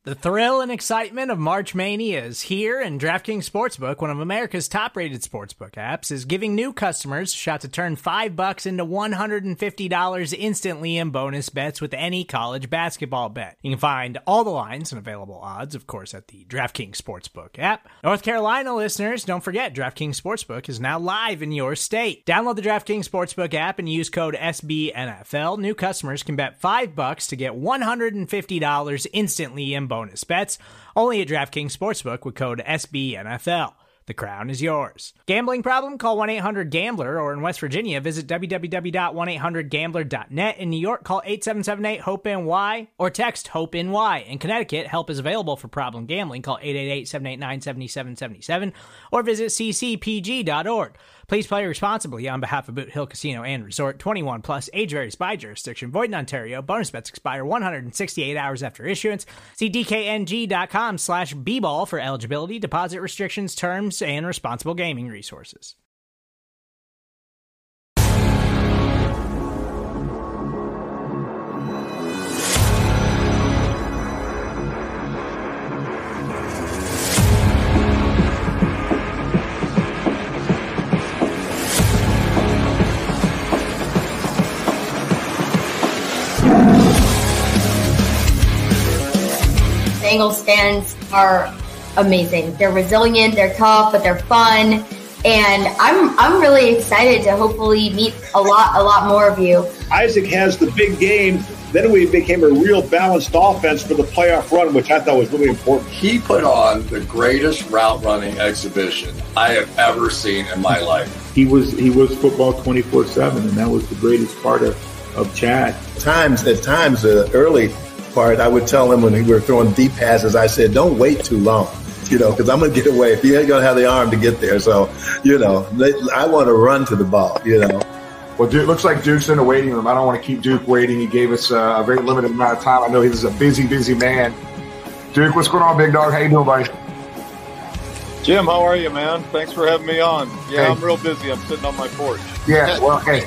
The thrill and excitement of March Mania is here, and DraftKings Sportsbook, one of America's top-rated sportsbook apps, is giving new customers a shot to turn $5 into $150 instantly in bonus bets with any college basketball bet. You can find all the lines and available odds, of course, at the DraftKings Sportsbook app. North Carolina listeners, don't forget, DraftKings Sportsbook is now live in your state. Download the DraftKings Sportsbook app and use code SBNFL. New customers can bet $5 to get $150 instantly in bonus bets, only at DraftKings Sportsbook with code SBNFL. The crown is yours. Gambling problem? Call 1-800-GAMBLER, or in West Virginia, visit www.1800gambler.net. In New York, call 877-8-HOPE-NY or text HOPE-NY. In Connecticut, help is available for problem gambling. Call 888-789-7777 or visit ccpg.org. Please play responsibly on behalf of Boot Hill Casino and Resort. 21 plus, age varies by jurisdiction. Void in Ontario. Bonus bets expire 168 hours after issuance. See dkng.com/bball for eligibility, deposit restrictions, terms, and responsible gaming resources. Bengals fans are amazing. They're resilient, they're tough, but they're fun. And I'm really excited to hopefully meet a lot more of you. Isaac has the big game. Then we became a real balanced offense for the playoff run, which I thought was really important. He put on the greatest route running exhibition I have ever seen in my life. He was football 24/7, and that was the greatest part of Chad. At times, the early part, I would tell him when we were throwing deep passes, I said, don't wait too long, because I'm going to get away. If you ain't going to have the arm to get there. So, I want to run to the ball, Well, Duke, looks like Duke's in the waiting room. I don't want to keep Duke waiting. He gave us a very limited amount of time. I know he's a busy man. Duke, what's going on, big dog? How you doing, buddy? Jim, how are you, man? Thanks for having me on. Yeah, Hey. I'm real busy. I'm sitting on my porch. Yeah, well, hey.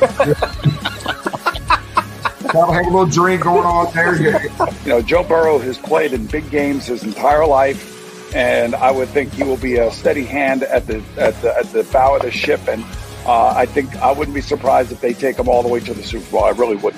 Have a little drink going on there. Joe Burrow has played in big games his entire life, and I would think he will be a steady hand at the bow of the ship. And I think I wouldn't be surprised if they take him all the way to the Super Bowl. I really wouldn't.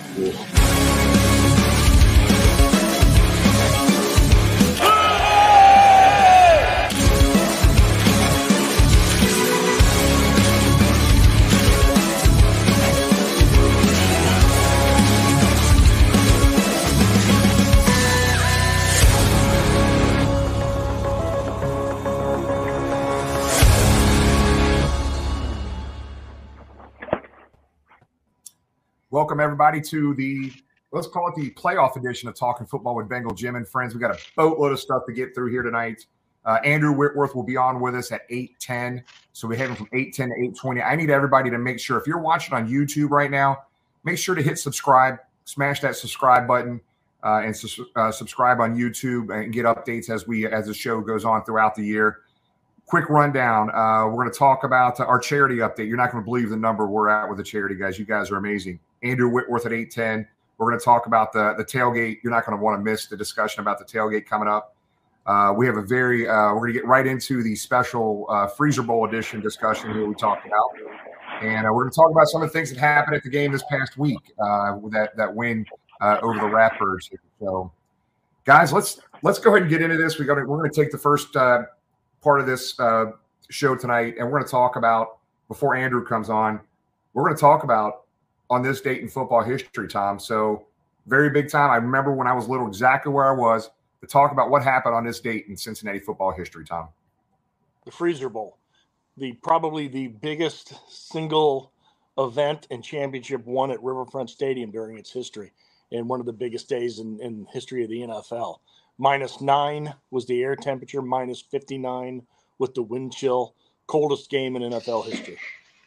Welcome, everybody, to let's call it the playoff edition of Talking Football with Bengal Jim and Friends. We got a boatload of stuff to get through here tonight. Andrew Whitworth will be on with us at 8:10. So we have him from 8:10 to 8:20. I need everybody to make sure, if you're watching on YouTube right now, make sure to hit subscribe, smash that subscribe button, and subscribe on YouTube and get updates as the show goes on throughout the year. Quick rundown. We're going to talk about our charity update. You're not going to believe the number we're at with the charity, guys. You guys are amazing. Andrew Whitworth at 8:10. We're going to talk about the tailgate. You're not going to want to miss the discussion about the tailgate coming up. We have we're going to get right into the special Freezer Bowl edition discussion here we talked about. And we're going to talk about some of the things that happened at the game this past week with that win over the Ratbirds. So, guys, let's go ahead and get into this. We're going to take the first part of this show tonight, and we're going to talk about, before Andrew comes on, we're going to talk about on this date in football history, Tom. So very big time. I remember when I was little exactly where I was to talk about what happened on this date in Cincinnati football history, Tom. The Freezer Bowl, probably the biggest single event and championship won at Riverfront Stadium during its history, and one of the biggest days in history of the NFL. -9 was the air temperature, -59 with the wind chill. Coldest game in NFL history.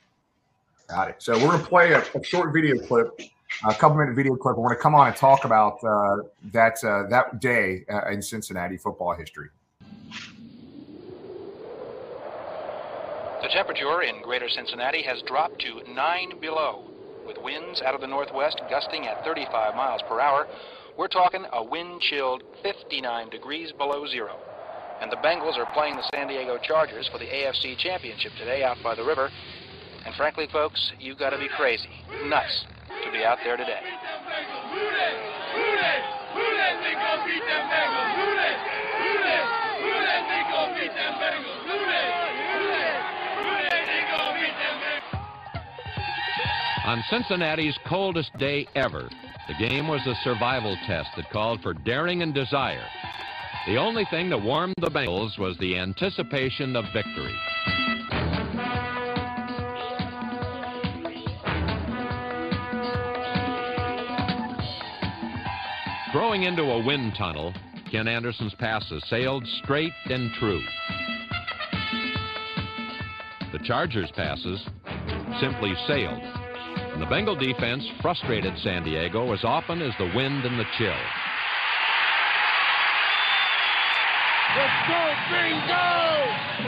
Got it. So we're going to play a short video clip, a couple-minute video clip. We're going to come on and talk about that day in Cincinnati football history. The temperature in greater Cincinnati has dropped to 9 below, with winds out of the northwest gusting at 35 miles per hour. We're talking a wind-chilled 59 degrees below zero. And the Bengals are playing the San Diego Chargers for the AFC Championship today out by the river. And frankly, folks, you've got to be crazy, nuts, to be out there today. On Cincinnati's coldest day ever, the game was a survival test that called for daring and desire. The only thing that warmed the Bengals was the anticipation of victory. Throwing into a wind tunnel, Ken Anderson's passes sailed straight and true. The Chargers' passes simply sailed. And the Bengal defense frustrated San Diego as often as the wind and the chill. Let's go, Bingo!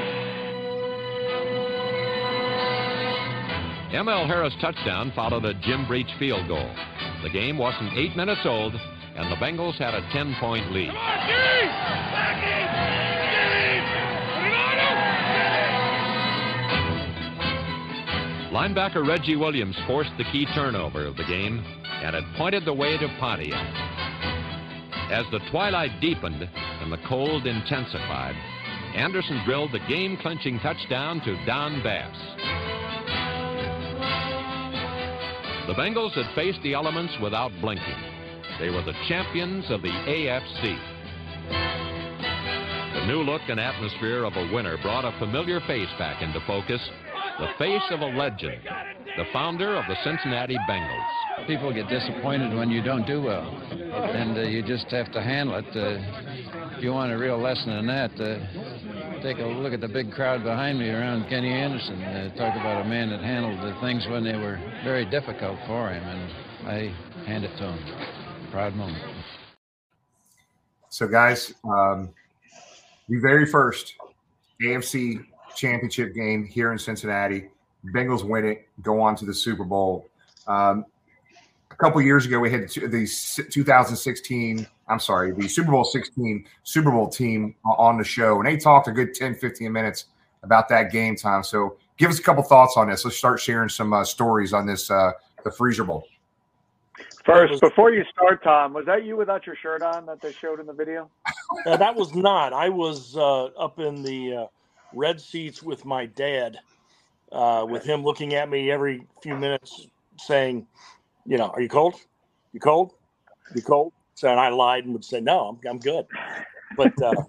M.L. Harris' touchdown followed a Jim Breach field goal. The game wasn't 8 minutes old, and the Bengals had a 10-point lead. Come on, Jimmy! Back in! Linebacker Reggie Williams forced the key turnover of the game, and it pointed the way to Pontiac. As the twilight deepened and the cold intensified, Anderson drilled the game-clinching touchdown to Don Bass. The Bengals had faced the elements without blinking. They were the champions of the AFC. The new look and atmosphere of a winner brought a familiar face back into focus. The face of a legend, the founder of the Cincinnati Bengals. People get disappointed when you don't do well, and you just have to handle it. If you want a real lesson in that, take a look at the big crowd behind me around Kenny Anderson. Talk about a man that handled the things when they were very difficult for him, and I hand it to him. Proud moment. So, guys, the very first AFC Championship game here in Cincinnati. Bengals win it, go on to the Super Bowl. A couple years ago, we had the 2016, the Super Bowl 16 Super Bowl team on the show, and they talked a good 10, 15 minutes about that game time. So give us a couple thoughts on this. Let's start sharing some stories on this, the Freezer Bowl. First, before you start, Tom, was that you without your shirt on that they showed in the video? That was not. I was up in the red seats with my dad, with him looking at me every few minutes saying, are you cold? You cold? You cold? So and I lied and would say, no, I'm good. But no,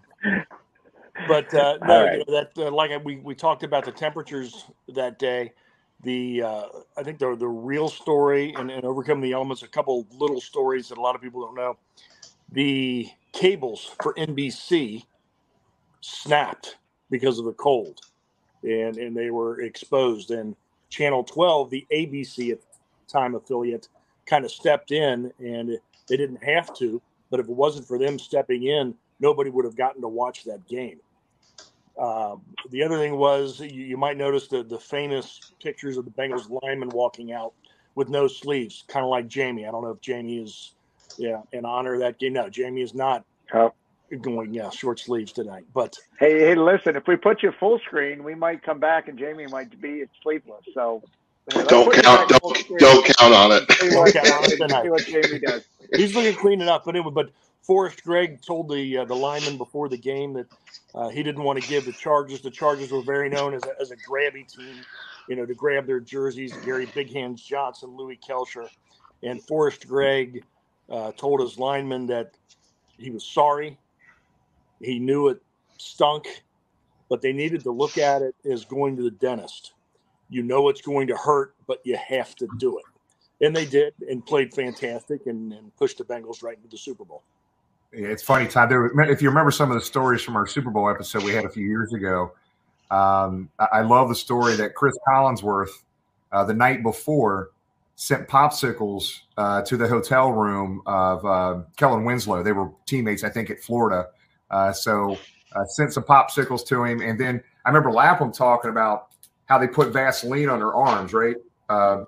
right. We talked about the temperatures that day. I think the real story and overcoming the elements, a couple little stories that a lot of people don't know. The cables for NBC snapped because of the cold, and they were exposed. And Channel 12, the ABC at the time affiliate, kind of stepped in, and they didn't have to, but if it wasn't for them stepping in, nobody would have gotten to watch that game. The other thing was you might notice the famous pictures of the Bengals linemen walking out with no sleeves, kind of like Jamie. I don't know if Jamie is in honor of that game. No, Jamie is not. Going short sleeves tonight, but hey, listen, if we put you full screen, we might come back and Jamie might be sleepless. So don't count on it. See what Jamie does. He's looking clean enough, but Forrest Gregg told the lineman before the game that he didn't want to give the Chargers. The Chargers were very known as a grabby team, to grab their jerseys. Gary Big Hands Johnson, Louis Kelcher, and Forrest Gregg told his lineman that he was sorry. He knew it stunk, but they needed to look at it as going to the dentist. It's going to hurt, but you have to do it. And they did and played fantastic and pushed the Bengals right into the Super Bowl. Yeah, it's funny, Todd. If you remember some of the stories from our Super Bowl episode we had a few years ago, I love the story that Chris Collinsworth, the night before, sent popsicles to the hotel room of Kellen Winslow. They were teammates, I think, at Florida. So sent some popsicles to him. And then I remember Lapham talking about how they put Vaseline on their arms, right?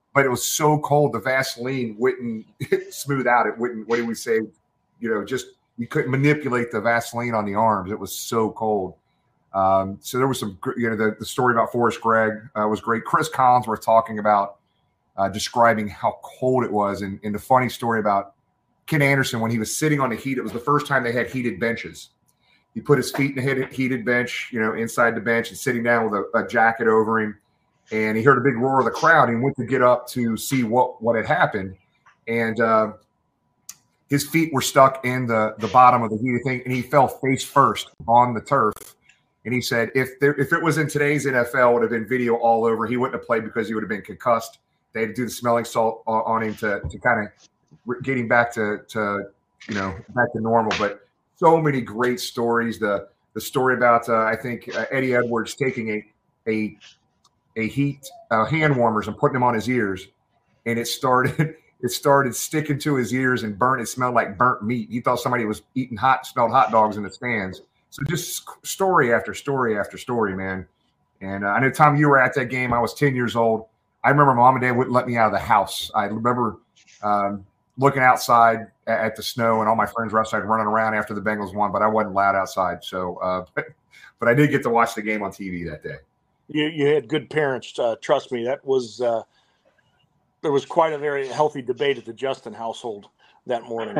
but it was so cold, the Vaseline wouldn't smooth out. It wouldn't, what do we say? Just you couldn't manipulate the Vaseline on the arms. It was so cold. So there was some, the story about Forrest Gregg was great. Chris Collinsworth talking about describing how cold it was. And the funny story about Ken Anderson, when he was sitting on the heat, it was the first time they had heated benches. He put his feet in a heated bench, inside the bench and sitting down with a jacket over him. And he heard a big roar of the crowd. And he went to get up to see what had happened. And his feet were stuck in the bottom of the heated thing. And he fell face first on the turf. And he said, if it was in today's NFL, it would have been video all over. He wouldn't have played because he would have been concussed. They had to do the smelling salt on him to kind of get him back to back to normal. But so many great stories. The story about I think Eddie Edwards taking a hand warmers and putting them on his ears, and it started sticking to his ears and burnt. It smelled like burnt meat. He thought somebody was smelled hot dogs in the stands. So just story after story after story, man. And I know, Tom, you were at that game. I was 10 years old. I remember Mom and Dad wouldn't let me out of the house. I remember looking outside at the snow, and all my friends were outside running around after the Bengals won, but I wasn't allowed outside. So, but I did get to watch the game on TV that day. You had good parents. Trust me, that was there was quite a very healthy debate at the Justin household that morning.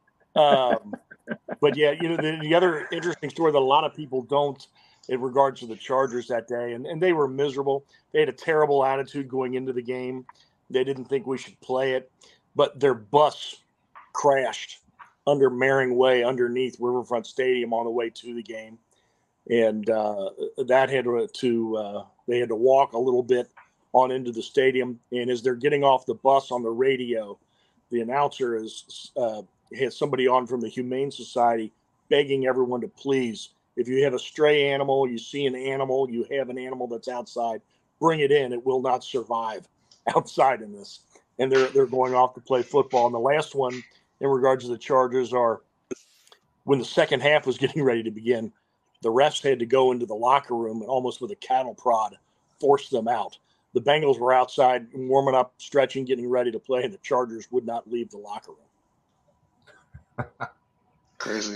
But yeah, the other interesting story that a lot of people don't in regards to the Chargers that day, and they were miserable. They had a terrible attitude going into the game. They didn't think we should play it, but their bus crashed under Mering Way underneath Riverfront Stadium on the way to the game. And that had they had to walk a little bit on into the stadium. And as they're getting off the bus on the radio, the announcer has somebody on from the Humane Society begging everyone to please, if you have a stray animal, you see an animal, you have an animal that's outside, bring it in. It will not survive outside in this. And they're going off to play football. And the last one in regards to the Chargers are when the second half was getting ready to begin, the refs had to go into the locker room and almost with a cattle prod force them out. The Bengals were outside warming up, stretching, getting ready to play, and the Chargers would not leave the locker room. Crazy.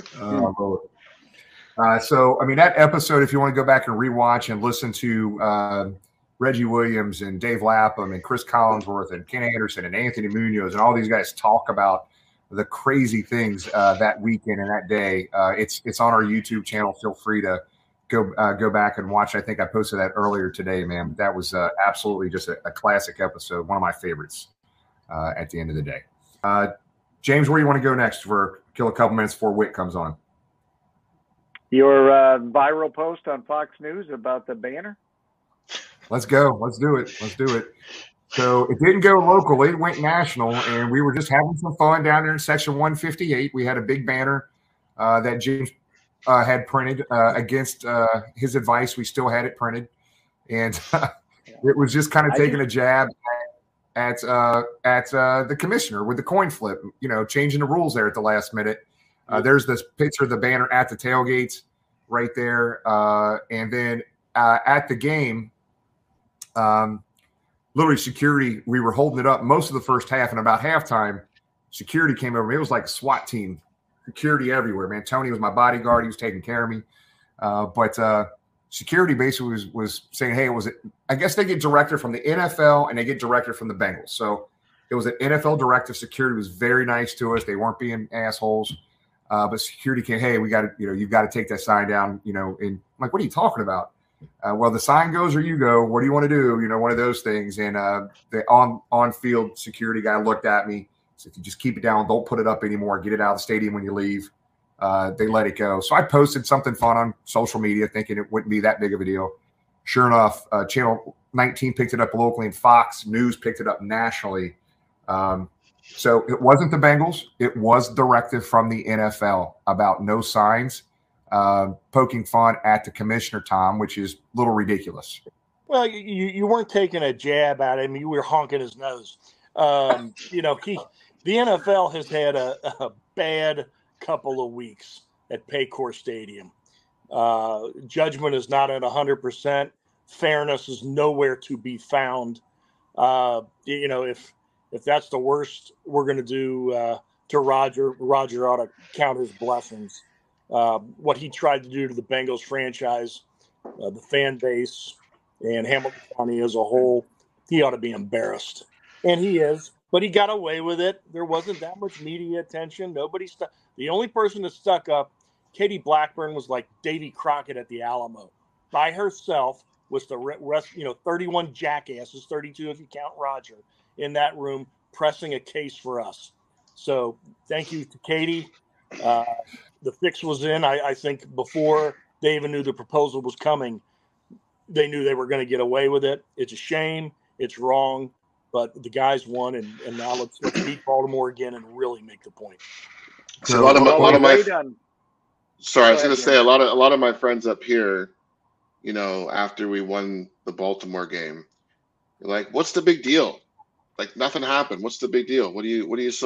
So, I mean, that episode, if you want to go back and rewatch and listen to Reggie Williams and Dave Lapham and Chris Collinsworth and Ken Anderson and Anthony Munoz and all these guys talk about the crazy things that weekend and that day. It's on our YouTube channel. Feel free to go back and watch. I think I posted that earlier today, man. That was absolutely just a classic episode, one of my favorites at the end of the day. James, where do you want to go next for kill a couple minutes before Wick comes on? Your viral post on Fox News about the banner? Let's go. Let's do it. So it didn't go locally. It went national, and we were just having some fun down there in Section 158. We had a big banner that James had printed against his advice. We still had it printed, and it was just kind of taking a jab at the commissioner with the coin flip, changing the rules there at the last minute. There's this picture of the banner at the tailgates right there. And then at the game, literally security, we were holding it up most of the first half, and about halftime, security came over me. It was like a SWAT team, security everywhere, man. Tony was my bodyguard. He was taking care of me. But security basically was saying, hey, I guess they get directed from the NFL and they get directed from the Bengals. So it was an NFL directive. Security was very nice to us. They weren't being assholes. But security came, hey, we got to, you've got to take that sign down, and I'm like, what are you talking about? Well, the sign goes or you go. What do you want to do? One of those things. And the on-field security guy looked at me. Said, if you just keep it down, don't put it up anymore. Get it out of the stadium when you leave. They let it go. So I posted something fun on social media thinking it wouldn't be that big of a deal. Sure enough, Channel 19 picked it up locally and Fox News picked it up nationally. So it wasn't the Bengals. It was directive from the NFL about no signs, poking fun at the commissioner, Tom, which is a little ridiculous. Well, you weren't taking a jab at him. You were honking his nose. The NFL has had a bad couple of weeks at Paycor Stadium. Judgment is not at 100%. Fairness is nowhere to be found. If that's the worst we're going to do to Roger ought to count his blessings. What he tried to do to the Bengals franchise, the fan base, and Hamilton County as a whole, he ought to be embarrassed. And he is, but he got away with it. There wasn't that much media attention. The only person that stuck up, Katie Blackburn, was like Davy Crockett at the Alamo. By herself was the rest, 31 jackasses, 32 if you count Roger, in that room pressing a case for us. So thank you to Katie. The fix was in. I think before they even knew the proposal was coming, they knew they were going to get away with it. It's a shame. It's wrong. But the guys won, and now let's beat Baltimore again and really make the point. So a lot of my sorry, I was going to say a lot of my friends up here, after we won the Baltimore game, they're like, "What's the big deal? Like nothing happened. What's the big deal? Why do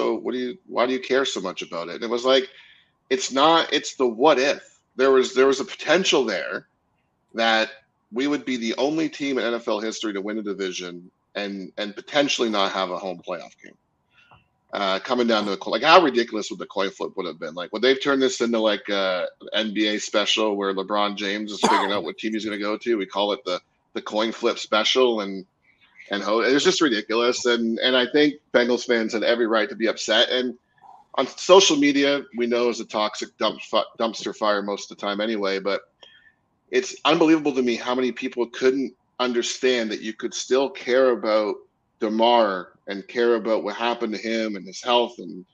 you care so much about it?" And it was like, it's the what if. There was a potential there that we would be the only team in NFL history to win a division and potentially not have a home playoff game. Coming down to like how ridiculous would the coin flip would have been? Like would they've turned this into like an NBA special where LeBron James is figuring out what team he's going to go to? We call it the coin flip special, and it was just ridiculous. And I think Bengals fans had every right to be upset. And on social media, we know is a toxic dumpster fire most of the time anyway. But it's unbelievable to me how many people couldn't understand that you could still care about DeMar and care about what happened to him and his health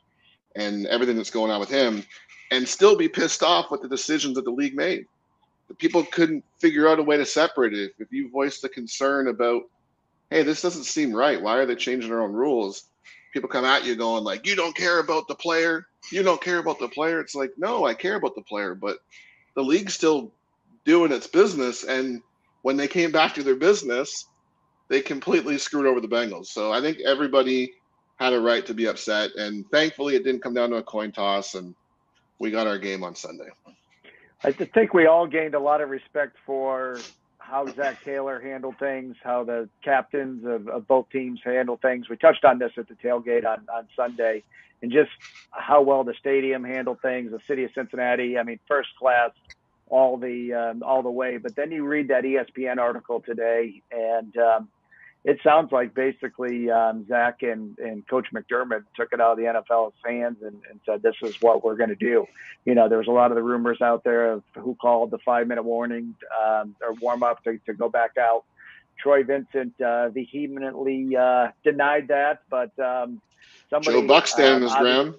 and everything that's going on with him, and still be pissed off with the decisions that the league made. The people couldn't figure out a way to separate it. If you voiced a concern about, hey, this doesn't seem right, why are they changing their own rules? People come at you going like, you don't care about the player. You don't care about the player. It's like, no, I care about the player, but the league's still doing its business. And when they came back to their business, they completely screwed over the Bengals. So I think everybody had a right to be upset. And thankfully it didn't come down to a coin toss, and we got our game on Sunday. I think we all gained a lot of respect for how Zach Taylor handled things, how the captains of both teams handled things. We touched on this at the tailgate on Sunday, and just how well the stadium handled things, the city of Cincinnati. I mean, first class all the way. But then you read that ESPN article today, and it sounds like basically Zach and Coach McDermott took it out of the NFL's hands and said, this is what we're going to do. There was a lot of the rumors out there of who called the 5-minute warning or warm up to go back out. Troy Vincent vehemently denied that, but somebody. Joe Buck standing his ground.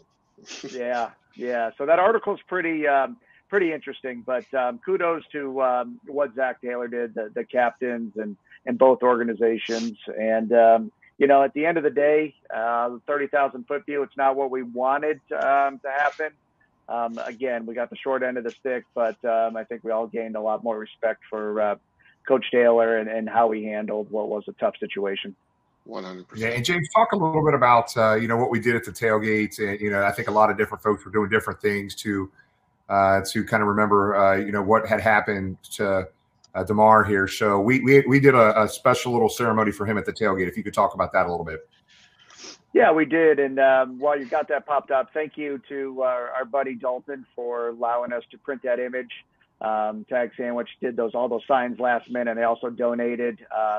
Yeah. So that article is pretty interesting, but kudos to what Zach Taylor did, the captains and both organizations. And, at the end of the day, the 30,000 foot view, it's not what we wanted to happen. Again, we got the short end of the stick, but I think we all gained a lot more respect for Coach Taylor and how he handled what was a tough situation. 100%. Yeah, and James, talk a little bit about, what we did at the tailgate. And, I think a lot of different folks were doing different things to kind of remember, what had happened to DeMar here. So we did a special little ceremony for him at the tailgate. If you could talk about that a little bit. Yeah, we did. And while you got that popped up, thank you to our buddy Dalton for allowing us to print that image. Tag Sandwich did all those signs last minute. And they also donated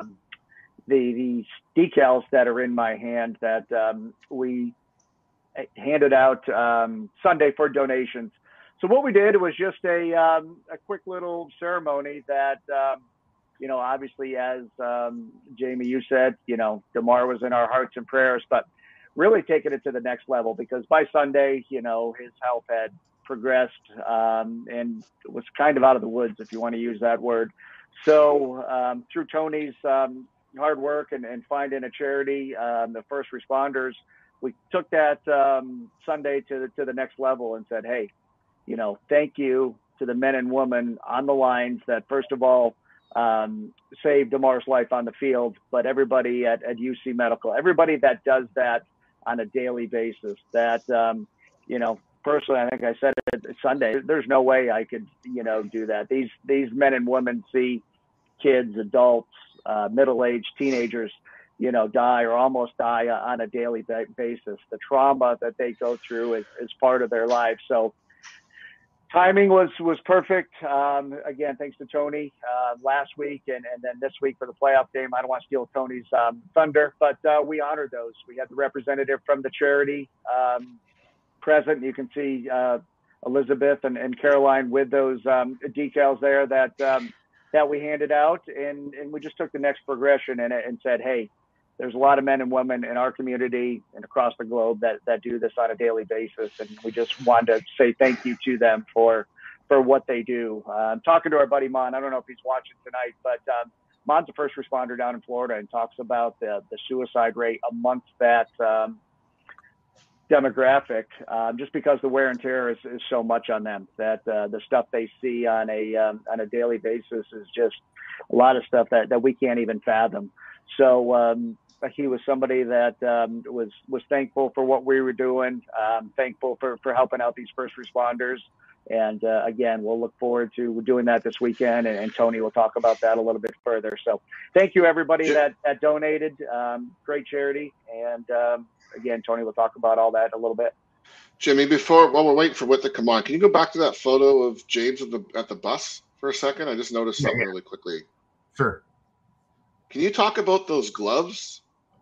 the decals that are in my hand that we handed out Sunday for donations. So what we did was just a quick little ceremony that, obviously, as Jamie, you said, DeMar was in our hearts and prayers, but really taking it to the next level, because by Sunday, his health had progressed and was kind of out of the woods, if you want to use that word. So through Tony's hard work and finding a charity, the first responders, we took that Sunday to the next level and said, hey, thank you to the men and women on the lines that, first of all, saved DeMar's life on the field, but everybody at UC Medical, everybody that does that on a daily basis, that, personally, I think I said it Sunday, there's no way I could, do that. These men and women see kids, adults, middle-aged teenagers die or almost die on a daily basis. The trauma that they go through is part of their life. So timing was perfect. Again, thanks to Tony last week and then this week for the playoff game. I don't want to steal Tony's thunder, but we honored those. We had the representative from the charity present. You can see Elizabeth and Caroline with those decals there that we handed out, and we just took the next progression and said, hey, there's a lot of men and women in our community and across the globe that do this on a daily basis. And we just wanted to say thank you to them for what they do. I'm talking to our buddy Mon. I don't know if he's watching tonight, but Mon's a first responder down in Florida and talks about the suicide rate amongst that demographic, just because the wear and tear is so much on them that the stuff they see on a daily basis is just a lot of stuff that we can't even fathom. So he was somebody that was thankful for what we were doing, thankful for helping out these first responders. And again, we'll look forward to doing that this weekend, and Tony will talk about that a little bit further. So thank you, everybody that donated. Great charity. And again, Tony will talk about all that a little bit. Jimmy, while we're waiting for Whit to come on, can you go back to that photo of James at the bus for a second? I just noticed something really quickly. Sure. Can you talk about those gloves?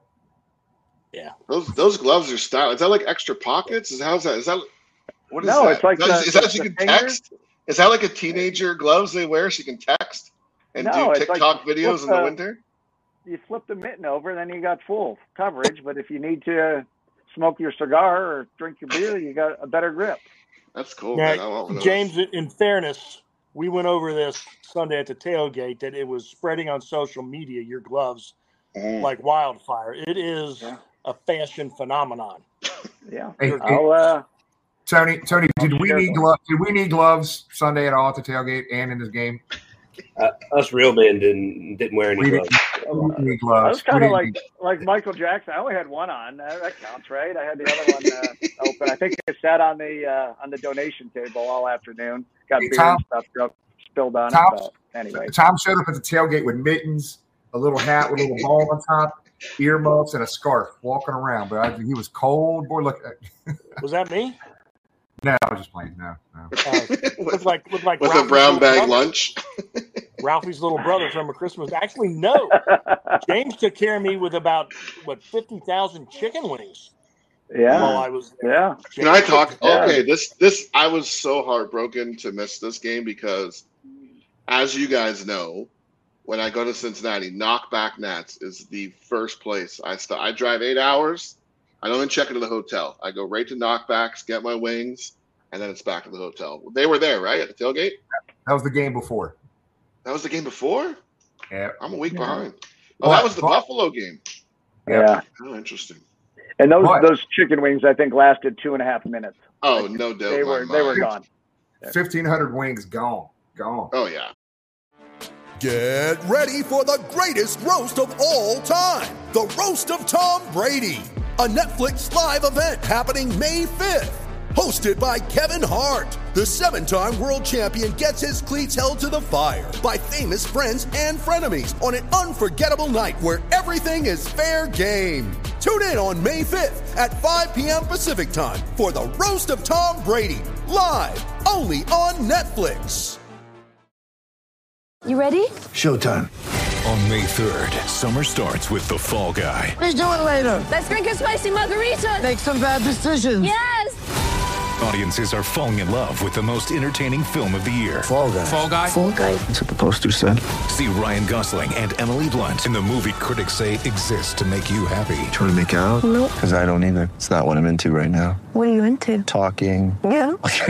Yeah. Those gloves are style. Is that like extra pockets? How's that? Is that what is no, that? It's like is that so you can text? Is that like a teenager gloves they wear so you can text and do TikTok videos in the winter? You flip the mitten over, then you got full coverage. But if you need to smoke your cigar or drink your beer, you got a better grip. That's cool. Now, man. James, in fairness, we went over this Sunday at the tailgate that it was spreading on social media, your gloves, like wildfire. It is a fashion phenomenon. Yeah. Hey, Tony, did we need gloves Sunday at all at the tailgate and in this game? Us real men didn't wear any gloves. I was kind of like Michael Jackson. I only had one on. That counts, right? I had the other one open. I think it sat on the donation table all afternoon. Got beer and stuff spilled on it. But anyway, Tom showed up at the tailgate with mittens, a little hat with a little ball on top, earmuffs, and a scarf, walking around. But he was cold. Boy, look. Was that me? No, I was just playing. No. Looked like with Ralphie's a brown bag brother. lunch. Ralphie's little brother from a Christmas. Actually, no. James took care of me with about 50,000 chicken wings. Yeah. While I was there. Yeah. Can I talk? Okay, this I was so heartbroken to miss this game because, as you guys know, when I go to Cincinnati, Knockback Nats is the first place I stop. I drive 8 hours. I don't even check into the hotel. I go right to Knockbacks, get my wings, and then it's back to the hotel. They were there, right, at the tailgate? That was the game before. That was the game before? Yeah. I'm a week behind. Oh, that was the Buffalo game. Yeah. Oh, interesting. And those chicken wings, I think, lasted 2.5 minutes. Oh, no doubt. They were gone. 1,500 wings gone. Oh, yeah. Get ready for the greatest roast of all time, the Roast of Tom Brady, a Netflix live event happening May 5th. Hosted by Kevin Hart, the 7-time world champion gets his cleats held to the fire by famous friends and frenemies on an unforgettable night where everything is fair game. Tune in on May 5th at 5 p.m. Pacific time for the Roast of Tom Brady, live only on Netflix. You ready? Showtime. On May 3rd, summer starts with The Fall Guy. Let's do it later. Let's drink a spicy margarita. Make some bad decisions. Yes. Audiences are falling in love with the most entertaining film of the year. Fall Guy. Fall Guy? Fall Guy. That's what the poster said. See Ryan Gosling and Emily Blunt in the movie critics say exists to make you happy. Trying to make it out? Nope. Because I don't either. It's not what I'm into right now. What are you into? Talking. Yeah.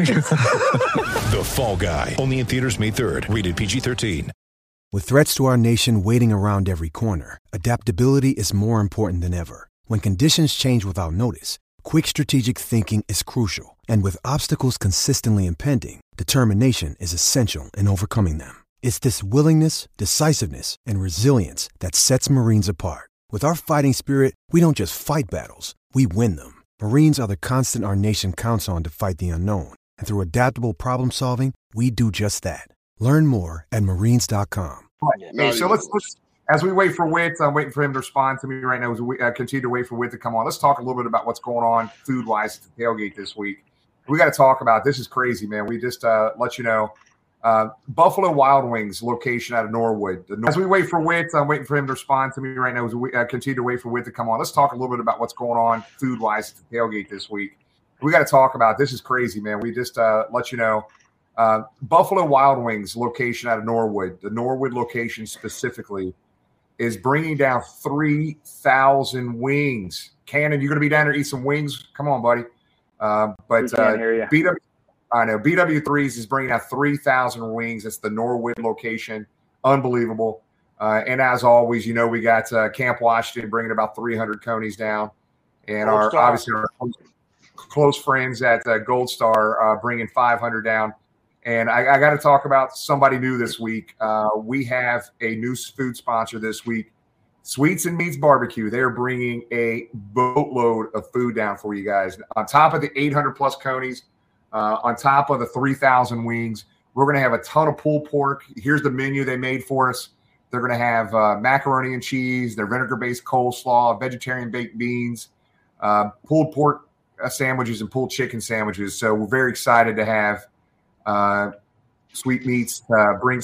The Fall Guy. Only in theaters May 3rd. Rated PG-13. With threats to our nation waiting around every corner, adaptability is more important than ever. When conditions change without notice, quick strategic thinking is crucial. And with obstacles consistently impending, determination is essential in overcoming them. It's this willingness, decisiveness, and resilience that sets Marines apart. With our fighting spirit, we don't just fight battles, we win them. Marines are the constant our nation counts on to fight the unknown. And through adaptable problem solving, we do just that. Learn more at marines.com. Hey, so as we wait for Whit, I'm waiting for him to respond to me right now as we continue to wait for Whit to come on. Let's talk a little bit about what's going on food-wise at the tailgate this week. We got to talk about this. Is crazy, man. We just let you know. Buffalo Wild Wings location out of Norwood. As we wait for Whit, I'm waiting for him to respond to me right now as we continue to wait for Whit to come on. Let's talk a little bit about what's going on food-wise at the tailgate this week. We got to talk about this. Is crazy, man. We just let you know. Buffalo Wild Wings location out of Norwood. The Norwood location specifically is bringing down 3,000 wings. Cannon, you're going to be down there eat some wings? Come on, buddy. BW3s is bringing out 3,000 wings. It's the Norwood location. Unbelievable. And as always, you know, we got Camp Washington bringing about 300 conies down. And obviously our close friends at Gold Star bringing 500 down. And I got to talk about somebody new this week. We have a new food sponsor this week, Sweets and Meats Barbecue. They're bringing a boatload of food down for you guys. On top of the 800-plus conies, on top of the 3,000 wings, we're going to have a ton of pulled pork. Here's the menu they made for us. They're going to have macaroni and cheese, their vinegar-based coleslaw, vegetarian baked beans, pulled pork sandwiches, and pulled chicken sandwiches. So we're very excited to have Sweet Meats bring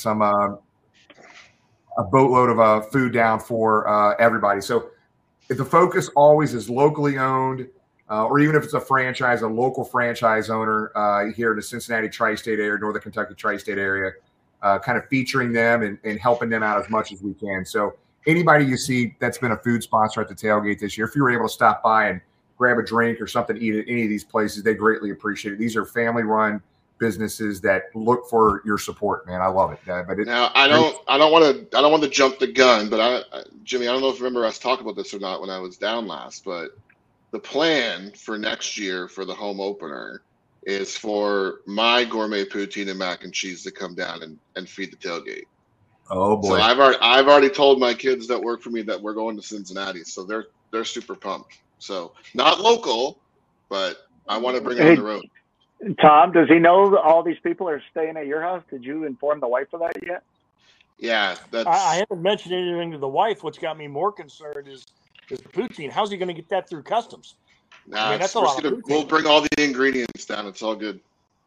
a boatload of food down for everybody. So if the focus always is locally owned, or even if it's a franchise, a local franchise owner here in the Cincinnati tri-state area, Northern Kentucky tri-state area, kind of featuring them and helping them out as much as we can. So anybody you see that's been a food sponsor at the tailgate this year, if you were able to stop by and grab a drink or something to eat at any of these places, they greatly appreciate it. These are family-run businesses that look for your support, man. I love it. Now I don't want to jump the gun, but Jimmy, I don't know if you remember us talking about this or not when I was down last, but the plan for next year for the home opener is for my gourmet poutine and mac and cheese to come down and feed the tailgate. Oh boy! So I've already told my kids that work for me that we're going to Cincinnati, so they're super pumped. So not local, but I want to bring it on the road. Tom, does he know all these people are staying at your house? Did you inform the wife of that yet? Yeah, I haven't mentioned anything to the wife. What's got me more concerned is the poutine. How's he going to get that through customs? Nah, that's a lot. We'll bring all the ingredients down. It's all good.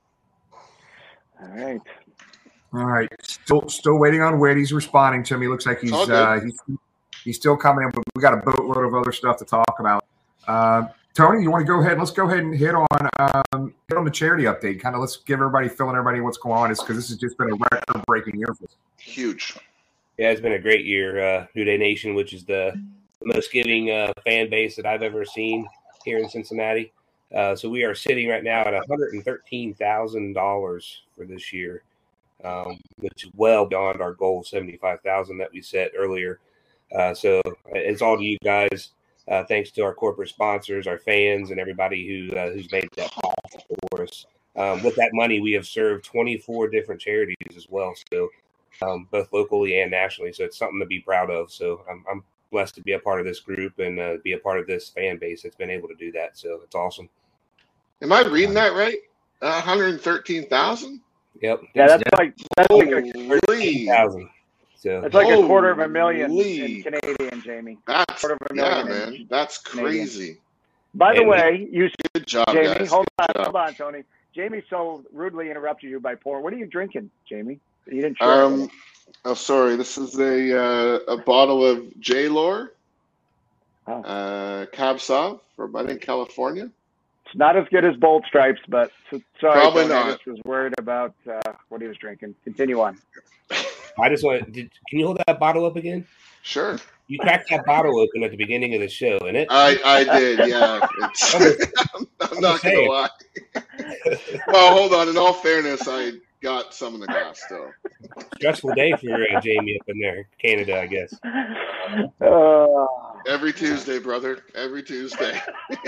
All right. Still waiting on Whit. He's responding to me. Looks like he's still coming in, but we got a boatload of other stuff to talk about. Tony, you want to go ahead? Let's go ahead and hit on the charity update. Kind of let's give everybody, filling everybody what's going on. Is because this has just been a record-breaking year for us. Huge. Yeah, it's been a great year. New Day Nation, which is the most giving fan base that I've ever seen here in Cincinnati. So we are sitting right now at $113,000 for this year, which is well beyond our goal of $75,000 that we set earlier. So it's all to you guys. Thanks to our corporate sponsors, our fans, and everybody who's made that possible for us. With that money, we have served 24 different charities as well, so both locally and nationally. So it's something to be proud of. So I'm blessed to be a part of this group and be a part of this fan base that's been able to do that. So it's awesome. Am I reading that right? 113,000? Yep. Yeah, that's like 13,000. So it's like $250,000 in Canadian, Jamie. That's $250,000. Yeah, man. That's crazy. By the way, good job, Jamie. Guys. Hold on, Tony. Jamie so rudely interrupted you by pouring. What are you drinking, Jamie? You didn't share. Oh, sorry. This is a bottle of J-Lore, Cab Sauv from, I think, California. It's not as good as Bold Stripes, but sorry. Probably Tony, not. I just was worried about what he was drinking. Continue on. I just want can you hold that bottle up again? Sure. You cracked that bottle open at the beginning of the show, innit? I did, yeah. I'm not going to lie. Well, hold on. In all fairness, I got some in the glass still. Stressful day for Jamie up in there, Canada, I guess. Every Tuesday, brother. Every Tuesday.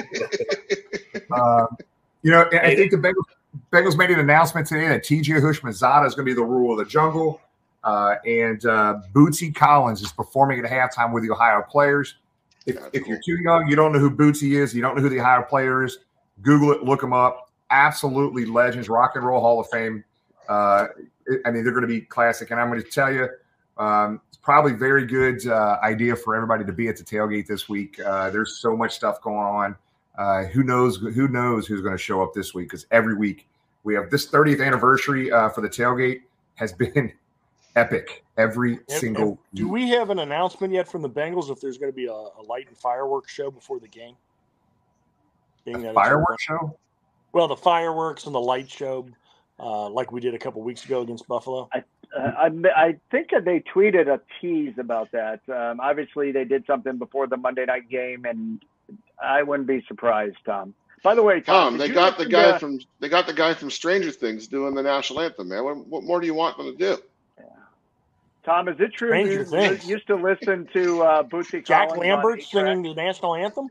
I think the Bengals made an announcement today that T.J. Houshmandzadeh is going to be the rule of the jungle. And Bootsy Collins is performing at halftime with the Ohio players. If you're too young, you don't know who Bootsy is, you don't know who the Ohio player is, Google it, look them up. Absolutely legends, Rock and Roll Hall of Fame. They're going to be classic. And I'm going to tell you, It's probably very good idea for everybody to be at the tailgate this week. There's so much stuff going on. Who knows who's going to show up this week? Because every week we have this 30th anniversary for the tailgate has been epic every single week. Do we have an announcement yet from the Bengals if there's going to be a light and fireworks show before the game? Fireworks show? Well, the fireworks and the light show, like we did a couple weeks ago against Buffalo. I think they tweeted a tease about that. Obviously, they did something before the Monday night game, and I wouldn't be surprised, Tom. By the way, Tom, they got the guy from Stranger Things doing the national anthem, man. What more do you want them to do? Tom, is it true you used to listen to Bootsy Jack Collins Lambert singing the national anthem?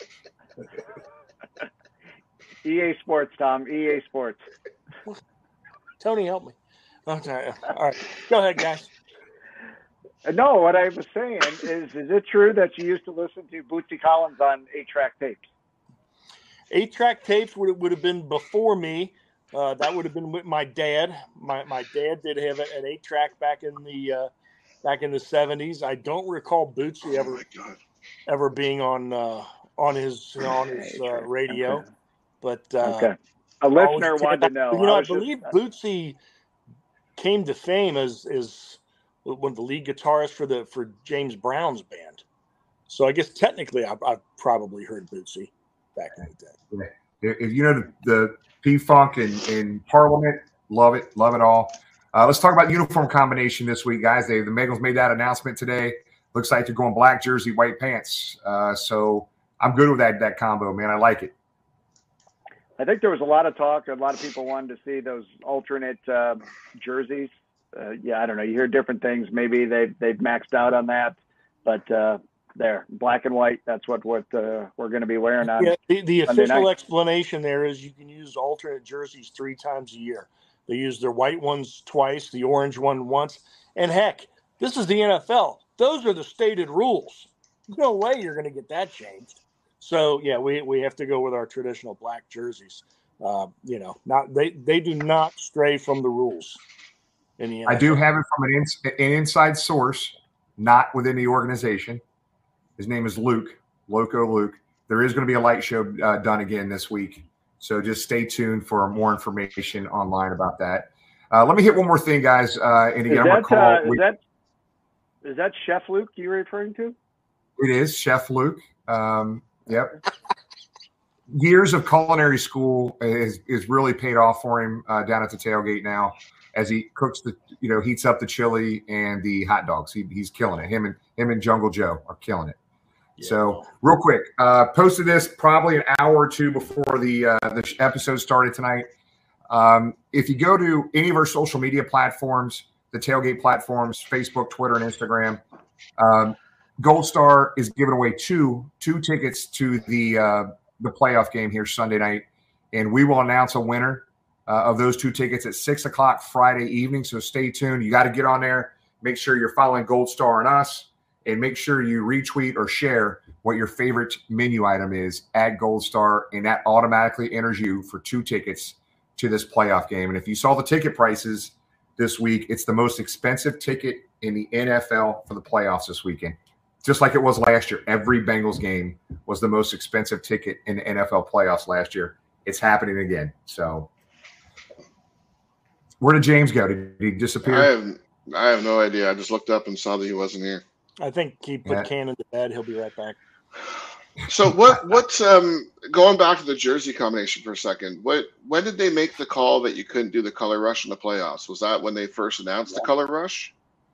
EA Sports, Tom. EA Sports. Tony, help me. Okay. All right. Go ahead, guys. No, what I was saying is it true that you used to listen to Bootsy Collins on 8-track tapes? 8-track tapes would have been before me. That would have been with my dad. My dad did have an 8-track back in the 70s. I don't recall Bootsy ever being on his radio. Okay. But a listener wanted to know. You know, I believe Bootsy came to fame as one of the lead guitarists for James Brown's band. So I guess technically I've probably heard Bootsy back in the day. Yeah. If you know the P-Funk in Parliament, love it all. Let's talk about uniform combination this week, guys. The Bengals made that announcement today. Looks like they're going black jersey, white pants. So I'm good with that combo, man. I like it. I think there was a lot of talk. A lot of people wanted to see those alternate jerseys. Yeah, I don't know. You hear different things. Maybe they've maxed out on that, but there, black and white. That's what we're going to be wearing on. Yeah, the official explanation there is you can use alternate jerseys 3 times a year. They use their white ones twice, the orange one once, and heck, this is the NFL. Those are the stated rules. No way you're going to get that changed. So yeah, we have to go with our traditional black jerseys. They do not stray from the rules. In the NFL. I do have it from an inside source, not within the organization. His name is Loco Luke. There is going to be a light show done again this week, so just stay tuned for more information online about that. Let me hit one more thing, guys. And again, is that Chef Luke you're referring to? It is Chef Luke. Yep. Years of culinary school is really paid off for him down at the tailgate now as he cooks heats up the chili and the hot dogs. He's killing it. Him and Jungle Joe are killing it. Yeah. So real quick, posted this probably an hour or two before the episode started tonight. If you go to any of our social media platforms, the tailgate platforms, Facebook, Twitter, and Instagram, Gold Star is giving away two tickets to the playoff game here Sunday night, and we will announce a winner of those 2 tickets at 6:00 Friday evening. So stay tuned. You got to get on there. Make sure you're following Gold Star and us, and make sure you retweet or share what your favorite menu item is at Gold Star, and that automatically enters you for 2 tickets to this playoff game. And if you saw the ticket prices this week, it's the most expensive ticket in the NFL for the playoffs this weekend. Just like it was last year. Every Bengals game was the most expensive ticket in the NFL playoffs last year. It's happening again. So where did James go? Did he disappear? I have no idea. I just looked up and saw that he wasn't here. I think he put Cannon to bed. He'll be right back. So what's going back to the jersey combination for a second, when did they make the call that you couldn't do the color rush in the playoffs? Was that when they first announced the color rush?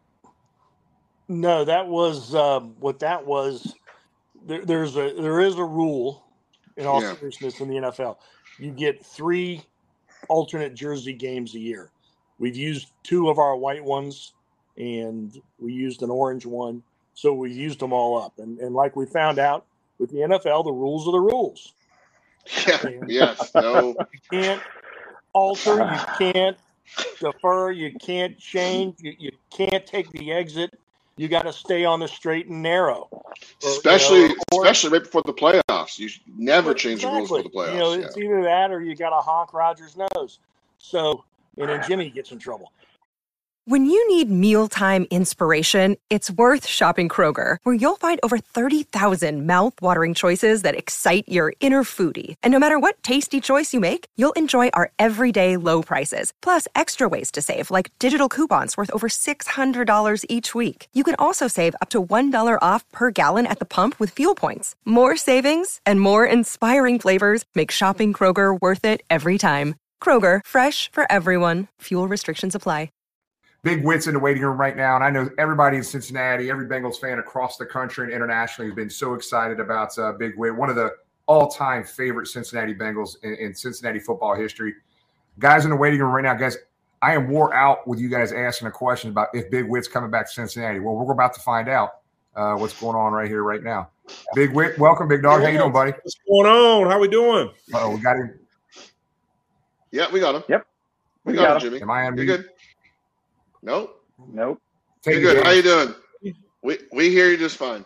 No, that was what that was. There is a rule in all seriousness in the NFL. You get 3 alternate jersey games a year. We've used 2 of our white ones, and we used an orange one. So we used them all up. And like we found out with the NFL, the rules are the rules. Yeah. Yes. No. You can't alter. You can't defer. You can't change. You can't take the exit. You got to stay on the straight and narrow. Especially right before the playoffs. You should never change the rules for the playoffs. It's either that or you got to honk Rodgers' nose. So, and then Jimmy gets in trouble. When you need mealtime inspiration, it's worth shopping Kroger, where you'll find over 30,000 mouth-watering choices that excite your inner foodie. And no matter what tasty choice you make, you'll enjoy our everyday low prices, plus extra ways to save, like digital coupons worth over $600 each week. You can also save up to $1 off per gallon at the pump with fuel points. More savings and more inspiring flavors make shopping Kroger worth it every time. Kroger, fresh for everyone. Fuel restrictions apply. Big Whit's in the waiting room right now, and I know everybody in Cincinnati, every Bengals fan across the country and internationally has been so excited about Big Whit, one of the all-time favorite Cincinnati Bengals in Cincinnati football history. Guys in the waiting room right now, guys, I am wore out with you guys asking a question about if Big Whit's coming back to Cincinnati. Well, we're about to find out what's going on right here, right now. Big Whit, welcome, Big Dog. How you doing, buddy? What's going on? How we doing? Oh, we got him. Yeah, we got him. Yep. We got him, Jimmy. Am I on You mute? good? Nope. Nope. You're good. How you doing? We hear you just fine.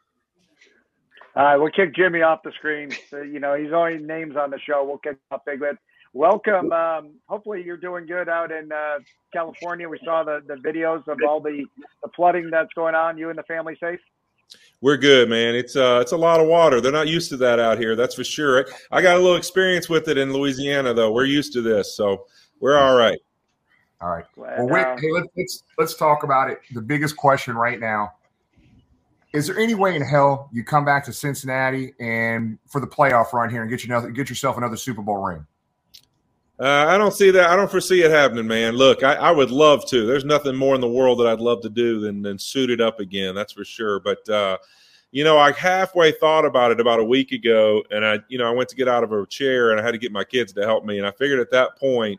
All right, we'll kick Jimmy off the screen. So, he's only names on the show. We'll kick off Big Whit. Welcome. Hopefully you're doing good out in California. We saw the videos of all the flooding that's going on. You and the family safe? We're good, man. It's a lot of water. They're not used to that out here, that's for sure. I got a little experience with it in Louisiana, though. We're used to this, so we're all right. All right. Well, hey, let's talk about it. The biggest question right now: is there any way in hell you come back to Cincinnati and for the playoff run here and get yourself another Super Bowl ring? I don't see that. I don't foresee it happening, man. Look, I would love to. There's nothing more in the world that I'd love to do than suit it up again. That's for sure. But I halfway thought about it about a week ago, and I went to get out of a chair and I had to get my kids to help me, and I figured at that point.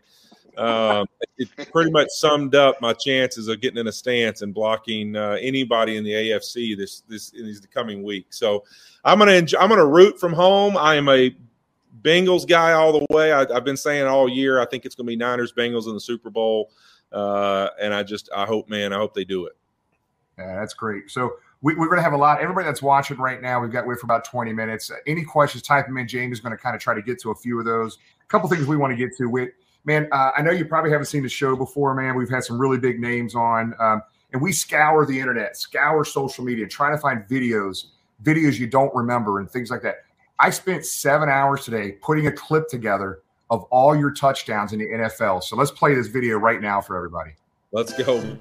It pretty much summed up my chances of getting in a stance and blocking anybody in the AFC this coming week. So I'm gonna root from home. I am a Bengals guy all the way. I've been saying all year. I think it's gonna be Niners Bengals in the Super Bowl, and I hope they do it. Yeah, that's great. So we're going to have a lot. Everybody that's watching right now, we've got Whit for about 20 minutes. Any questions? Type them in. James is going to kind of try to get to a few of those. A couple things we want to get to, Whit. Man, I know you probably haven't seen the show before, man. We've had some really big names on, and we scour the internet, scour social media, trying to find videos you don't remember and things like that. I spent 7 hours today putting a clip together of all your touchdowns in the NFL. So let's play this video right now for everybody. Let's go. An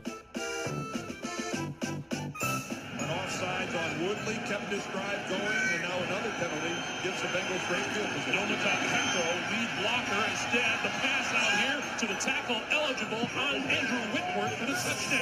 offsides on Woodley kept his drive going, and now another penalty gives the Bengals great field position. Lead blocker instead. The pass out here to the tackle eligible on Andrew Whitworth for the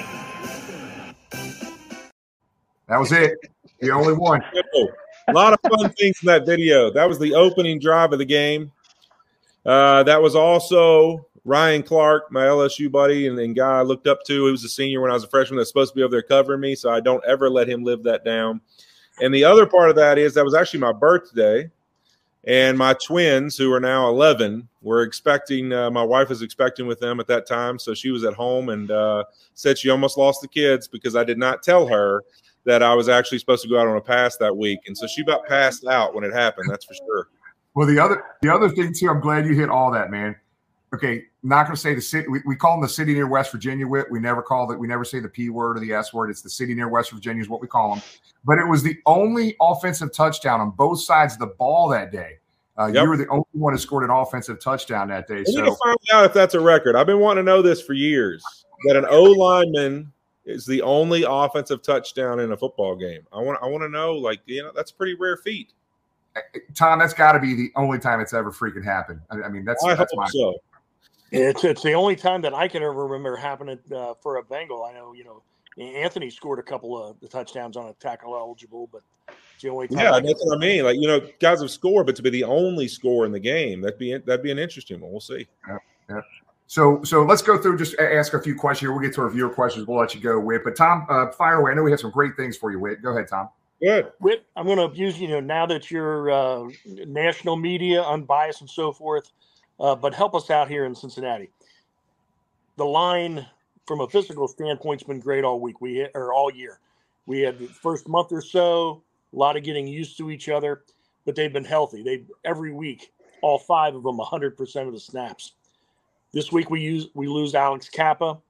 touchdown. That was it. The only one. A lot of fun things in that video. That was the opening drive of the game. That was also Ryan Clark, my LSU buddy and guy I looked up to. He was a senior when I was a freshman that's supposed to be over there covering me, so I don't ever let him live that down. And the other part of that was actually my birthday. And my twins, who are now 11, were expecting my wife was expecting with them at that time. So she was at home and said she almost lost the kids because I did not tell her that I was actually supposed to go out on a pass that week. And so she about passed out when it happened. That's for sure. Well, the other thing, too, I'm glad you hit all that, man. Okay, not going to say the city. We call them the city near West Virginia. We never call it. We never say the P word or the S word. It's the city near West Virginia is what we call them. But it was the only offensive touchdown on both sides of the ball that day. Yep. You were the only one who scored an offensive touchdown that day. We need to find out if that's a record. I've been wanting to know this for years, that an O-lineman is the only offensive touchdown in a football game. I want to know, that's a pretty rare feat. Tom, that's got to be the only time it's ever freaking happened. I mean, that's hope my so. It's the only time that I can ever remember happening for a Bengal. I know, Anthony scored a couple of the touchdowns on a tackle eligible, but it's the only time. Yeah, that's what I mean. Guys have scored, but to be the only score in the game, that'd be an interesting one. We'll see. Yeah. So let's go through, just ask a few questions here. We'll get to our viewer questions. We'll let you go, Whit. But Tom, fire away. I know we have some great things for you, Whit. Go ahead, Tom. Good. Whit, I'm going to use, now that you're national media, unbiased and so forth, but help us out here in Cincinnati. The line, from a physical standpoint, has been great all week. All year. We had the first month or so, a lot of getting used to each other, but they've been healthy. Every week, all five of them, 100% of the snaps. This week we lose Alex Kappa.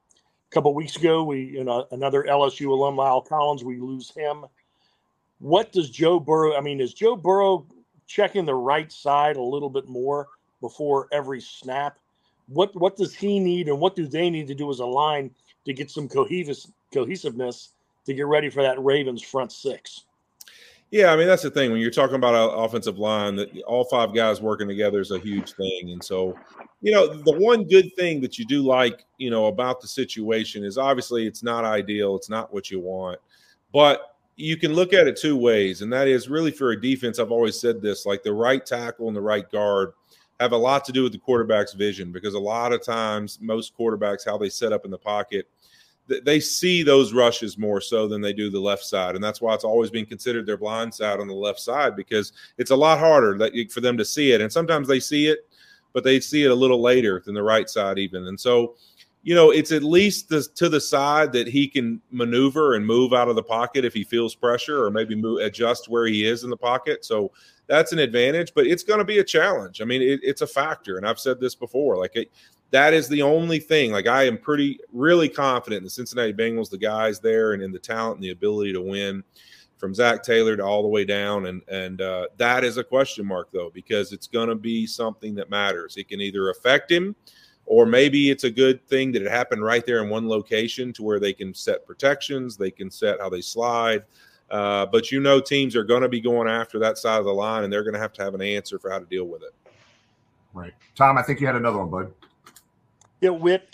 A couple of weeks ago, another LSU alum, Lyle Collins, we lose him. What does Joe Burrow? I mean, is Joe Burrow checking the right side a little bit more before every snap? What does he need, and what do they need to do as a line to get some cohesiveness to get ready for that Ravens front six? Yeah, I mean, that's the thing. When you're talking about an offensive line, that all five guys working together is a huge thing. And so, the one good thing that you do like, about the situation is obviously it's not ideal. It's not what you want. But you can look at it two ways, and that is really for a defense, I've always said this, like the right tackle and the right guard have a lot to do with the quarterback's vision, because a lot of times most quarterbacks, how they set up in the pocket, they see those rushes more so than they do the left side. And that's why it's always been considered their blind side on the left side, because it's a lot harder for them to see it. And sometimes they see it, but they see it a little later than the right side even. And so, it's at least to the side that he can maneuver and move out of the pocket if he feels pressure, or maybe adjust where he is in the pocket. So that's an advantage, but it's going to be a challenge. I mean, it's a factor. And I've said this before, that is the only thing. I am really confident in the Cincinnati Bengals, the guys there, and in the talent and the ability to win, from Zach Taylor to all the way down. And that is a question mark, though, because it's going to be something that matters. It can either affect him, or maybe it's a good thing that it happened right there in one location to where they can set protections, they can set how they slide. But teams are going to be going after that side of the line, and they're going to have an answer for how to deal with it. Right. Tom, I think you had another one, bud. Yeah, Whit,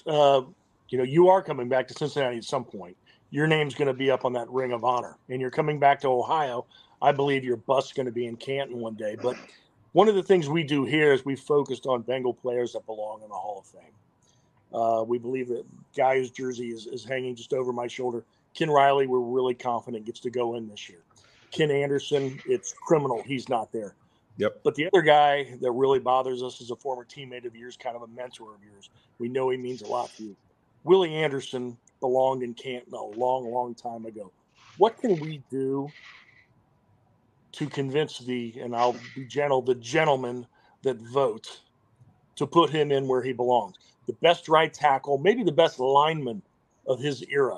you are coming back to Cincinnati at some point. Your name's going to be up on that Ring of Honor, and you're coming back to Ohio. I believe your bus is going to be in Canton one day. But one of the things we do here is we focused on Bengal players that belong in the Hall of Fame. We believe that guy whose jersey is hanging just over my shoulder, Ken Riley, we're really confident gets to go in this year. Ken Anderson, it's criminal he's not there. Yep. But the other guy that really bothers us is a former teammate of yours, kind of a mentor of yours. We know he means a lot to you. Willie Anderson belonged in Canton a long, long time ago. What can we do to convince and I'll be gentle, the gentlemen that vote to put him in where he belongs? The best right tackle, maybe the best lineman of his era.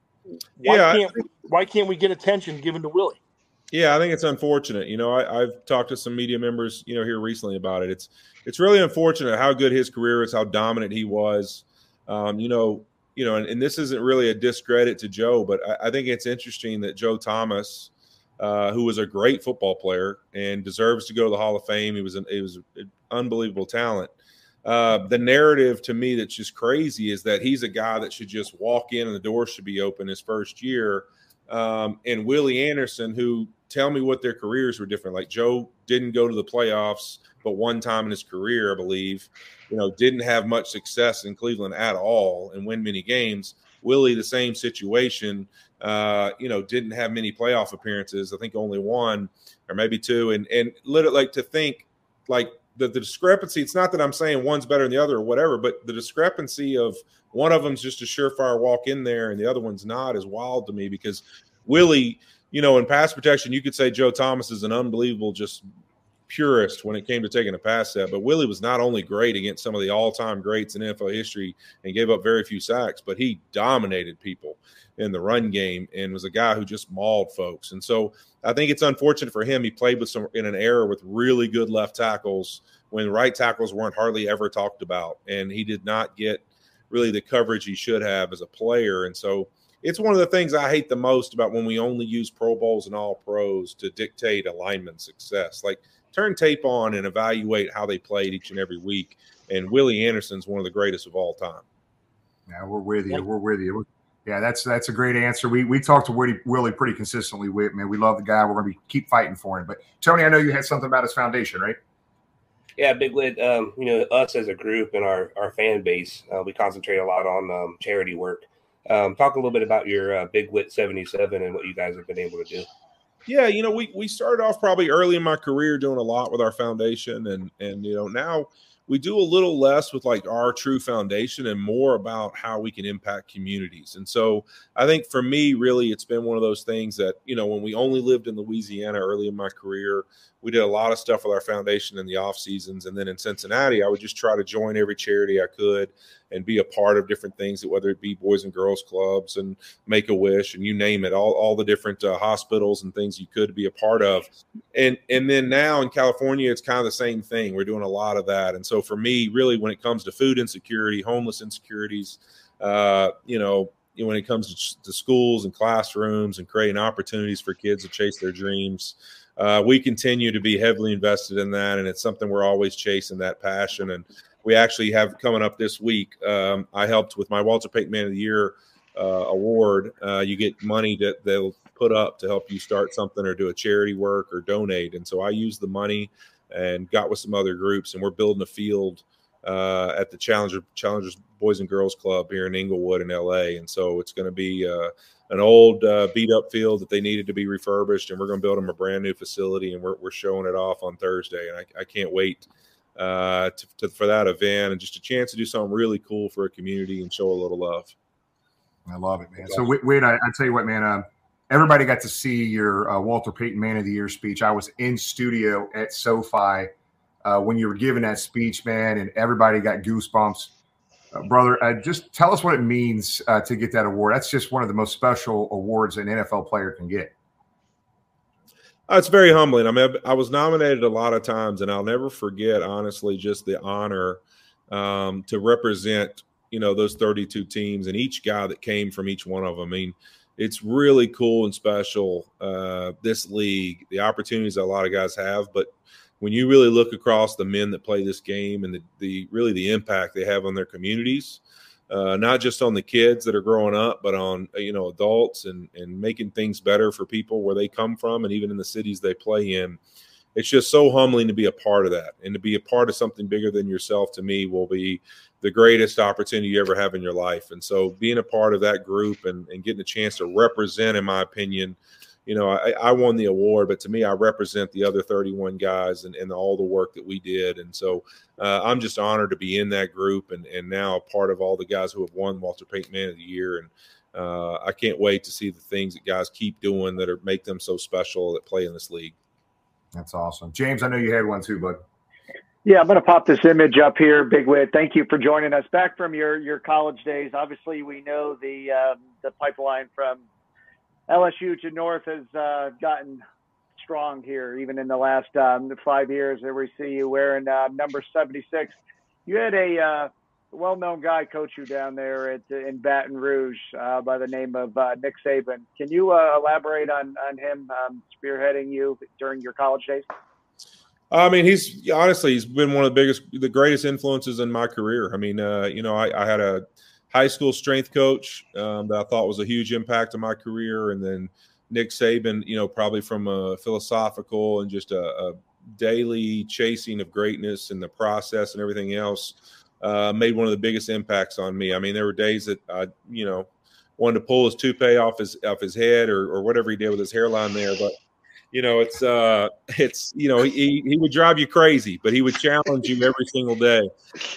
Why can't we get attention given to Willie? Yeah, I think it's unfortunate. I've talked to some media members, here recently about it. It's really unfortunate how good his career is, how dominant he was. And this isn't really a discredit to Joe, but I think it's interesting that Joe Thomas, who was a great football player and deserves to go to the Hall of Fame, he was an unbelievable talent. The narrative to me that's just crazy is that he's a guy that should just walk in and the door should be open his first year. And Willie Anderson, who, tell me what their careers were different. Like Joe didn't go to the playoffs, but one time in his career, I believe, didn't have much success in Cleveland at all and win many games. Willie, the same situation, didn't have many playoff appearances. I think only one or maybe two. And literally to think the discrepancy, it's not that I'm saying one's better than the other or whatever, but the discrepancy of one of them's just a surefire walk in there and the other one's not is wild to me, because Willie, in pass protection, you could say Joe Thomas is an unbelievable just purist when it came to taking a pass set. But Willie was not only great against some of the all-time greats in NFL history and gave up very few sacks, but he dominated people in the run game and was a guy who just mauled folks. And so I think it's unfortunate for him. He played in an era with really good left tackles when right tackles weren't hardly ever talked about, and he did not get really the coverage he should have as a player. And so it's one of the things I hate the most about when we only use Pro Bowls and All Pros to dictate a lineman's success. Turn tape on and evaluate how they played each and every week. And Willie Anderson's one of the greatest of all time. Yeah, we're with you. Yeah, that's a great answer. We talk to Willie pretty consistently. Man, we love the guy. We're going to keep fighting for him. But Tony, I know you had something about his foundation, right? Yeah, Big Whit. Us as a group and our fan base, we concentrate a lot on charity work. Talk a little bit about your Big Whit 77 and what you guys have been able to do. Yeah, we started off probably early in my career doing a lot with our foundation, and now we do a little less with our true foundation and more about how we can impact communities. And so I think for me, really, it's been one of those things that, when we only lived in Louisiana early in my career, we did a lot of stuff with our foundation in the off seasons. And then in Cincinnati, I would just try to join every charity I could and be a part of different things, whether it be Boys and Girls Clubs and Make-A-Wish and you name it, all the different hospitals and things you could be a part of. And then now in California, it's kind of the same thing. We're doing a lot of that. And so for me, really, when it comes to food insecurity, homeless insecurities, when it comes to schools and classrooms and creating opportunities for kids to chase their dreams, we continue to be heavily invested in that, and it's something we're always chasing, that passion. And we actually have coming up this week, I helped with my Walter Payton Man of the Year award. You get money that they'll put up to help you start something or do a charity work or donate. And so I used the money and got with some other groups, and we're building a field at the Challengers Boys and Girls Club here in Inglewood in LA. And so it's going to be an old beat up field that they needed to be refurbished, and we're going to build them a brand new facility, and we're showing it off on Thursday. And I can't wait for that event and just a chance to do something really cool for a community and show a little love. I love it, man. So Whit, I tell you what, man, everybody got to see your Walter Payton Man of the Year speech. I was in studio at SoFi when you were giving that speech, man, and everybody got goosebumps. Brother, just tell us what it means to get that award. That's just one of the most special awards an NFL player can get. It's very humbling. I mean, I was nominated a lot of times, and I'll never forget, honestly, just the honor to represent, those 32 teams and each guy that came from each one of them. I mean, it's really cool and special, this league, the opportunities that a lot of guys have, but when you really look across the men that play this game and the impact they have on their communities, not just on the kids that are growing up, but on, adults and making things better for people where they come from and even in the cities they play in, it's just so humbling to be a part of that. And to be a part of something bigger than yourself, to me, will be the greatest opportunity you ever have in your life. And so being a part of that group and getting a chance to represent, in my opinion, I won the award, but to me, I represent the other 31 guys and all the work that we did. And so I'm just honored to be in that group and now a part of all the guys who have won Walter Payton Man of the Year. And I can't wait to see the things that guys keep doing that make them so special that play in this league. That's awesome. James, I know you had one too, bud. Yeah, I'm going to pop this image up here, Big Whit. Thank you for joining us back from your college days. Obviously, we know the pipeline from LSU to North has gotten strong here, even in the last 5 years. There we see you wearing number 76. You had a well-known guy coach you down there in Baton Rouge by the name of Nick Saban. Can you elaborate on him spearheading you during your college days? I mean, he's been one of the greatest influences in my career. I mean, I had a high school strength coach that I thought was a huge impact on my career. And then Nick Saban, probably from a philosophical and just a daily chasing of greatness and the process and everything else, made one of the biggest impacts on me. I mean, there were days that I, wanted to pull his toupee off his head or whatever he did with his hairline there. But, he would drive you crazy, but he would challenge you every single day.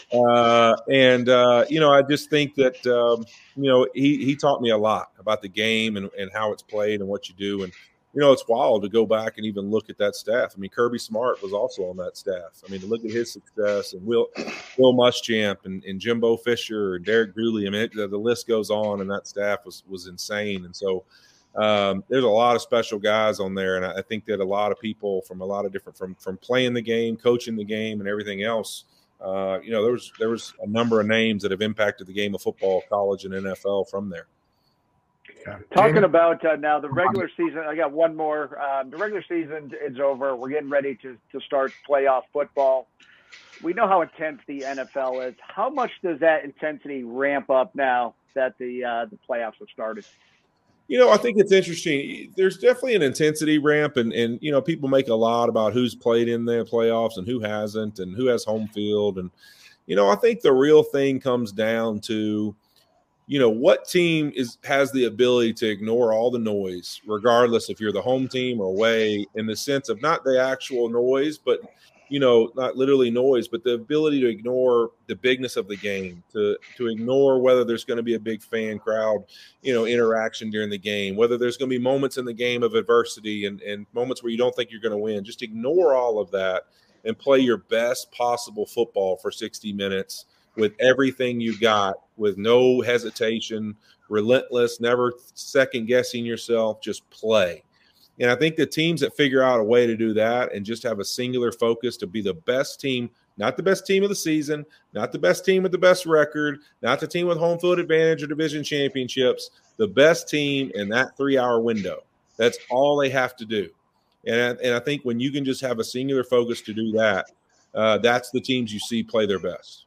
I just think that, he taught me a lot about the game and how it's played and what you do. And, it's wild to go back and even look at that staff. I mean, Kirby Smart was also on that staff. I mean, to look at his success and Will Muschamp and Jimbo Fisher and Derek Dooley. I mean, the list goes on, and that staff was insane. And so, there's a lot of special guys on there, and I think that a lot of people from a lot of different from playing the game, coaching the game, and everything else. There was a number of names that have impacted the game of football, college, and NFL from there. Talking about now the regular season, I got one more. The regular season is over. We're getting ready to start playoff football. We know how intense the NFL is. How much does that intensity ramp up now that the playoffs have started? I think it's interesting. There's definitely an intensity ramp, and people make a lot about who's played in the playoffs and who hasn't and who has home field. And, I think the real thing comes down to, what team has the ability to ignore all the noise, regardless if you're the home team or away, in the sense of not the actual noise, but not literally noise, but the ability to ignore the bigness of the game, to ignore whether there's going to be a big fan crowd, interaction during the game, whether there's going to be moments in the game of adversity and moments where you don't think you're going to win. Just ignore all of that and play your best possible football for 60 minutes with everything you got, with no hesitation, relentless, never second guessing yourself, just play. And I think the teams that figure out a way to do that and just have a singular focus to be the best team, not the best team of the season, not the best team with the best record, not the team with home field advantage or division championships, the best team in that 3-hour window. That's all they have to do. And I think when you can just have a singular focus to do that, that's the teams you see play their best.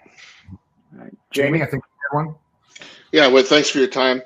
All right. Jamie, I think you had one. Yeah, well, thanks for your time.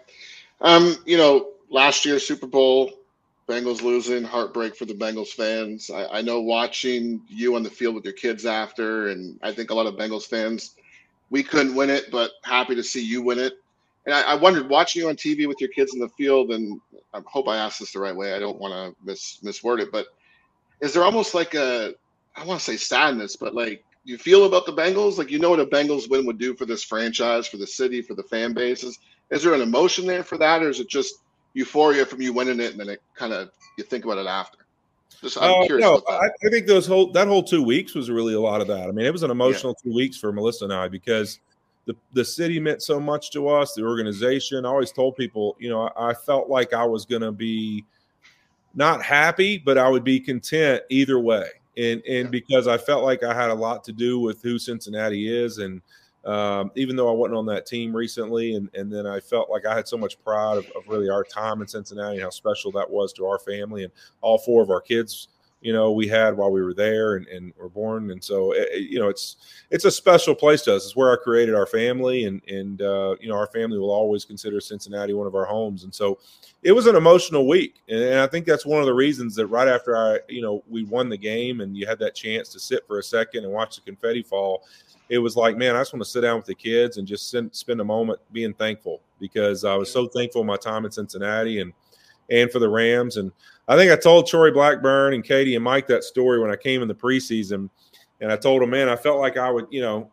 Last year, Super Bowl, Bengals losing, heartbreak for the Bengals fans. I know watching you on the field with your kids after, and I think a lot of Bengals fans, we couldn't win it, but happy to see you win it. And I wondered, watching you on TV with your kids in the field, and I hope I asked this the right way. I don't want to misword it, but is there almost like I want to say sadness, but like you feel about the Bengals? Like, what a Bengals win would do for this franchise, for the city, for the fan bases. Is there an emotion there for that, or is it just euphoria from you winning it, and then it kind of you think about it after? I'm curious. No, I think that whole 2 weeks was really a lot of that. I mean, it was an emotional 2 weeks for Melissa and I because the city meant so much to us, the organization. I always told people, I felt like I was going to be not happy, but I would be content either way. And because I felt like I had a lot to do with who Cincinnati is, and even though I wasn't on that team recently, and then I felt like I had so much pride of really our time in Cincinnati and how special that was to our family and all 4 of our kids, we had while we were there and were born. And so, it's a special place to us. It's where I created our family, and our family will always consider Cincinnati one of our homes. And so it was an emotional week. And I think that's one of the reasons that right after we won the game and you had that chance to sit for a second and watch the confetti fall, it was like, man, I just want to sit down with the kids and just spend a moment being thankful, because I was so thankful for my time in Cincinnati and for the Rams. And I think I told Troy Blackburn and Katie and Mike that story when I came in the preseason, and I told them, man, I felt like I would,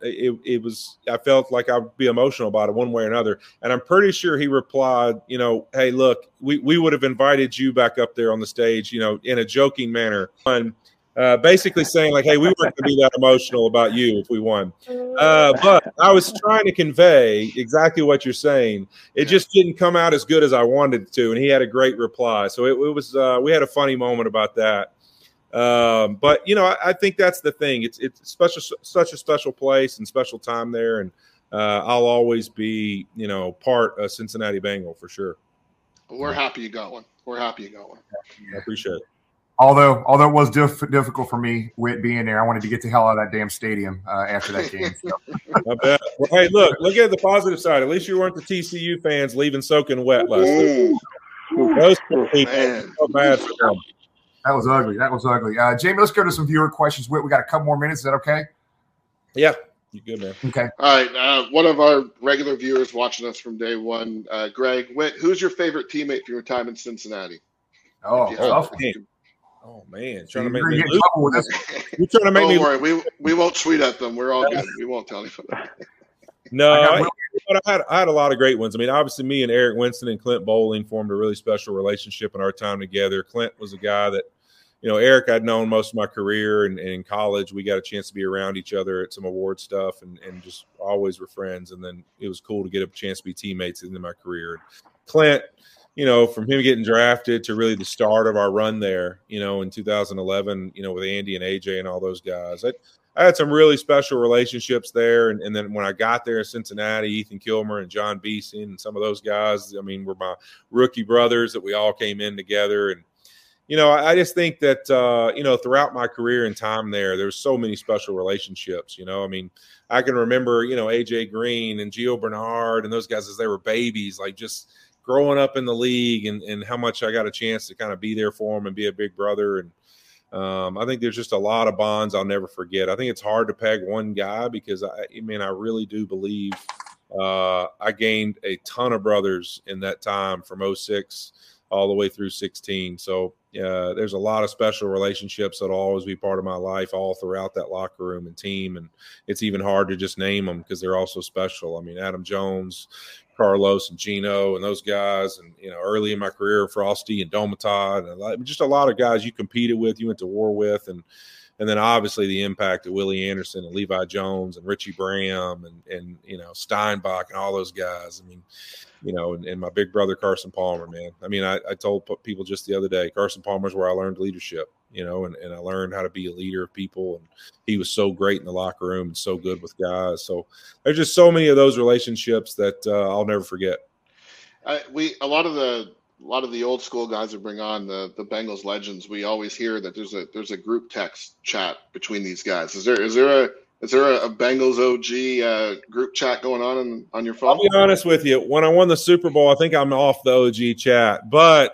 I felt like I would be emotional about it one way or another. And I'm pretty sure he replied, hey, look, we would have invited you back up there on the stage, in a joking manner. Basically saying like, hey, we weren't going to be that emotional about you if we won. But I was trying to convey exactly what you're saying. It just didn't come out as good as I wanted it to. And he had a great reply. So it was, we had a funny moment about that. But, I think that's the thing. It's such a special place and special time there. And I'll always be, part of Cincinnati Bengal for sure. We're happy you got one. I appreciate it. Although it was difficult for me with being there, I wanted to get the hell out of that damn stadium after that game. So. I bet. Well, hey, look at the positive side. At least you weren't the TCU fans leaving soaking wet last week. Those people so bad for them. That was ugly. Jamie, let's go to some viewer questions. We got a couple more minutes. Is that okay? Yeah. You good, man. Okay. All right. One of our regular viewers watching us from day one, Greg, who's your favorite teammate from your time in Cincinnati? Oh man, trying to make me lose. You're trying to make me. Don't worry, we won't tweet at them. We're all good. We won't tell anybody. No, I had a lot of great ones. I mean, obviously, me and Eric Winston and Clint Bowling formed a really special relationship in our time together. Clint was a guy that, Eric I'd known most of my career, and in college we got a chance to be around each other at some award stuff, and just always were friends. And then it was cool to get a chance to be teammates in my career. Clint, from him getting drafted to really the start of our run there, in 2011, with Andy and AJ and all those guys. I had some really special relationships there. And then when I got there in Cincinnati, Ethan Kilmer and John Beeson and some of those guys, were my rookie brothers that we all came in together. And, I just think that, throughout my career and time there's so many special relationships, I can remember, AJ Green and Gio Bernard and those guys as they were babies, like just growing up in the league and how much I got a chance to kind of be there for them and be a big brother. And I think there's just a lot of bonds I'll never forget. I think it's hard to peg one guy because I really do believe I gained a ton of brothers in that time from 06 all the way through 16. So there's a lot of special relationships that'll always be part of my life all throughout that locker room and team. And it's even hard to just name them because they're all so special. I mean, Adam Jones, Carlos and Gino and those guys. And, early in my career, Frosty and Domatod, and just a lot of guys you competed with, you went to war with. And then obviously the impact of Willie Anderson and Levi Jones and Richie Bram and Steinbach and all those guys. I mean, and my big brother, Carson Palmer, man. I mean, I told people just the other day, Carson Palmer's where I learned leadership, and I learned how to be a leader of people. And he was so great in the locker room and so good with guys. So there's just so many of those relationships that I'll never forget. A lot of the old school guys that bring on the Bengals legends, we always hear that there's a group text chat between these guys. Is there a Bengals OG group chat going on your phone? I'll be honest with you. When I won the Super Bowl, I think I'm off the OG chat. But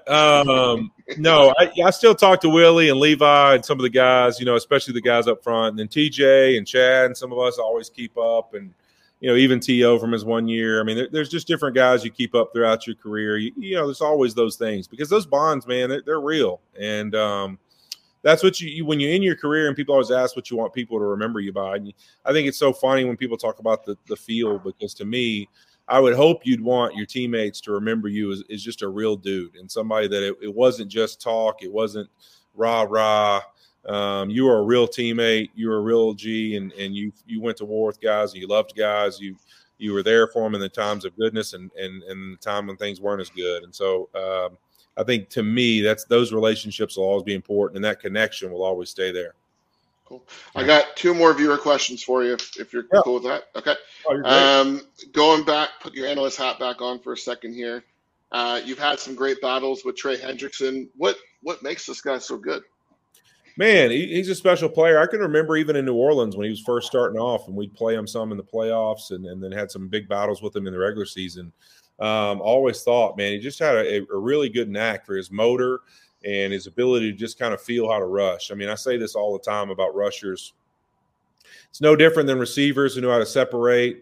no, I still talk to Willie and Levi and some of the guys, especially the guys up front. And then TJ and Chad and some of us always keep up. And, even T.O. from his 1 year. I mean, there's just different guys you keep up throughout your career. There's always those things because those bonds, man, they're real. And that's what when you're in your career and people always ask what you want people to remember you by. And I think it's so funny when people talk about the field, because to me, I would hope you'd want your teammates to remember you as just a real dude and somebody that it wasn't just talk. It wasn't rah. You were a real teammate. You were a real G, and you went to war with guys. And you loved guys. You were there for them in the times of goodness and the time when things weren't as good. And so I think to me, those relationships will always be important, and that connection will always stay there. Cool. I got two more viewer questions for you if you're cool with that. Okay. Oh, going back, put your analyst hat back on for a second here. You've had some great battles with Trey Hendrickson. What makes this guy so good? Man, he's a special player. I can remember even in New Orleans when he was first starting off, and we'd play him some in the playoffs and then had some big battles with him in the regular season. Always thought, man, he just had a really good knack for his motor and his ability to just kind of feel how to rush. I mean, I say this all the time about rushers. It's no different than receivers who know how to separate.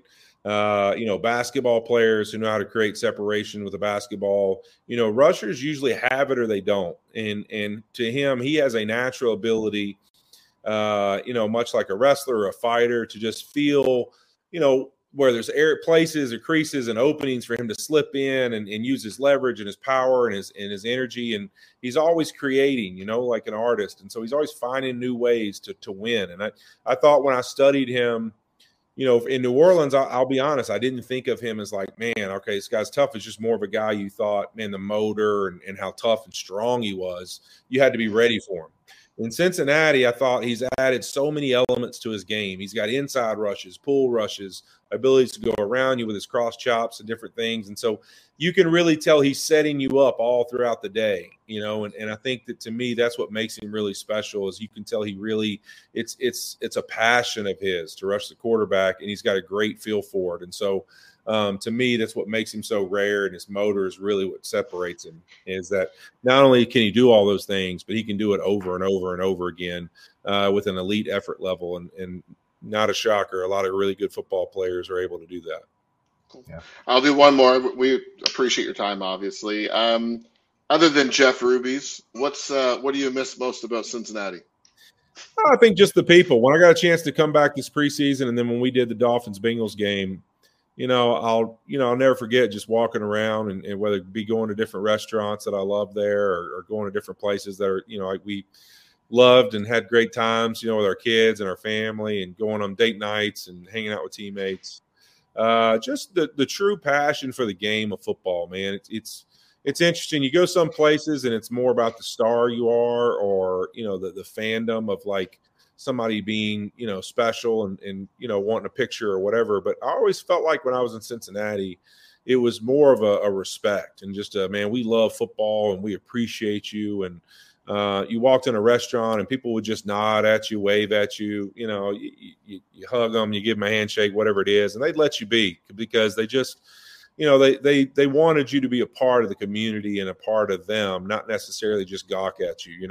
Basketball players who know how to create separation with a basketball. Rushers usually have it or they don't. And to him, he has a natural ability, much like a wrestler or a fighter, to just feel, where there's places or creases and openings for him to slip in and use his leverage and his power and his energy. And he's always creating, like an artist. And so he's always finding new ways to win. And I thought when I studied him, in New Orleans, I'll be honest, I didn't think of him as like, man, okay, this guy's tough. It's just more of a guy you thought, man, the motor and how tough and strong he was, you had to be ready for him. In Cincinnati, I thought he's added so many elements to his game. He's got inside rushes, pull rushes, abilities to go around you with his cross chops and different things. And so you can really tell he's setting you up all throughout the day, and I think that to me, that's what makes him really special is you can tell he really, it's a passion of his to rush the quarterback, and he's got a great feel for it. And so to me, that's what makes him so rare, and his motor is really what separates him, is that not only can he do all those things, but he can do it over and over and over again with an elite effort level. And not a shocker, a lot of really good football players are able to do that. Cool. Yeah. I'll do one more. We appreciate your time, obviously. Other than Jeff Ruby's, what do you miss most about Cincinnati? I think just the people. When I got a chance to come back this preseason, and then when we did the Dolphins-Bengals game, I'll never forget just walking around and whether it be going to different restaurants that I love there or going to different places that are, we loved and had great times, with our kids and our family and going on date nights and hanging out with teammates. Just the true passion for the game of football, man. It's interesting. You go some places and it's more about the star you are or, the fandom of like somebody being, special and wanting a picture or whatever. But I always felt like when I was in Cincinnati, it was more of a respect and just man, we love football and we appreciate you. And you walked in a restaurant and people would just nod at you, wave at you, you hug them, you give them a handshake, whatever it is, and they'd let you be because they just, they wanted you to be a part of the community and a part of them, not necessarily just gawk at you,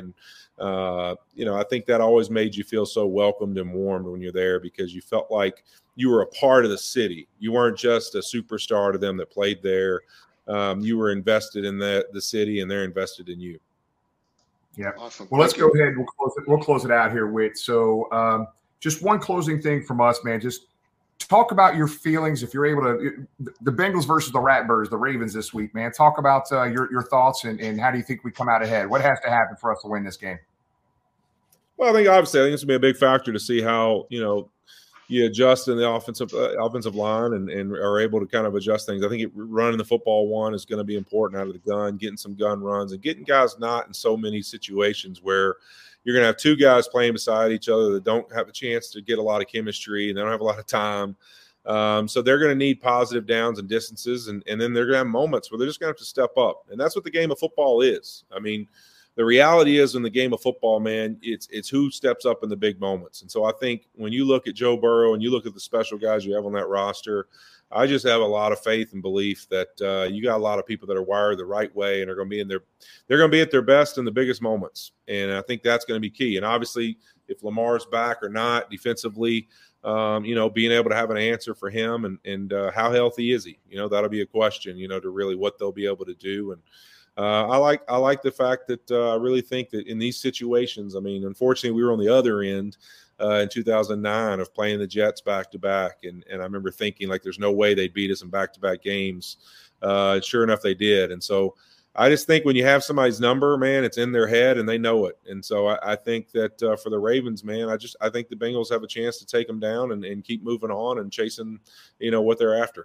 I think that always made you feel so welcomed and warmed when you're there because you felt like you were a part of the city. You weren't just a superstar to them that played there. you were invested in the city, and they're invested in you. Yeah. Awesome. Well, let's go ahead. We'll close it out here, Whit. So just one closing thing from us, man. Just talk about your feelings, if you're able to, the Bengals versus the Ratbirds, the Ravens this week, man. Talk about your thoughts and how do you think we come out ahead? What has to happen for us to win this game? Well, I think it's going to be a big factor to see how, you adjust in the offensive line and are able to kind of adjust things. I think running the football one is going to be important out of the gun, getting some gun runs and getting guys not in so many situations where you're going to have two guys playing beside each other that don't have a chance to get a lot of chemistry and they don't have a lot of time. So they're going to need positive downs and distances, and then they're going to have moments where they're just going to have to step up. And that's what the game of football is. I mean, the reality is in the game of football, man, it's who steps up in the big moments. And so I think when you look at Joe Burrow and you look at the special guys you have on that roster, I just have a lot of faith and belief that you got a lot of people that are wired the right way and are going to be they're going to be at their best in the biggest moments. And I think that's going to be key. And obviously, if Lamar's back or not defensively, being able to have an answer for him and how healthy is he? That'll be a question, to really what they'll be able to do. And I like the fact that I really think that in these situations, I mean, unfortunately, we were on the other end in 2009 of playing the Jets back-to-back. And I remember thinking, like, there's no way they'd beat us in back-to-back games. Sure enough, they did. And so I just think when you have somebody's number, man, it's in their head and they know it. And so I think that for the Ravens, man, I think the Bengals have a chance to take them down and keep moving on and chasing, what they're after.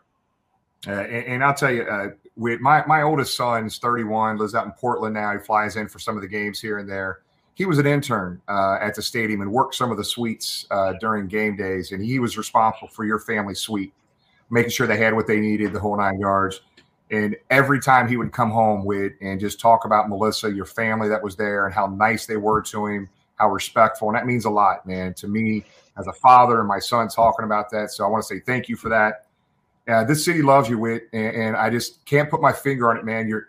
And I'll tell you, with my oldest son's 31, lives out in Portland now. He flies in for some of the games here and there. He was an intern at the stadium and worked some of the suites during game days, and he was responsible for your family suite, making sure they had what they needed, the whole 9 yards. And every time he would come home and just talk about Melissa, your family that was there, and how nice they were to him, how respectful, and that means a lot, man, to me as a father and my son talking about that. So I want to say thank you for that. This city loves you, Whit, and I just can't put my finger on it, man. You're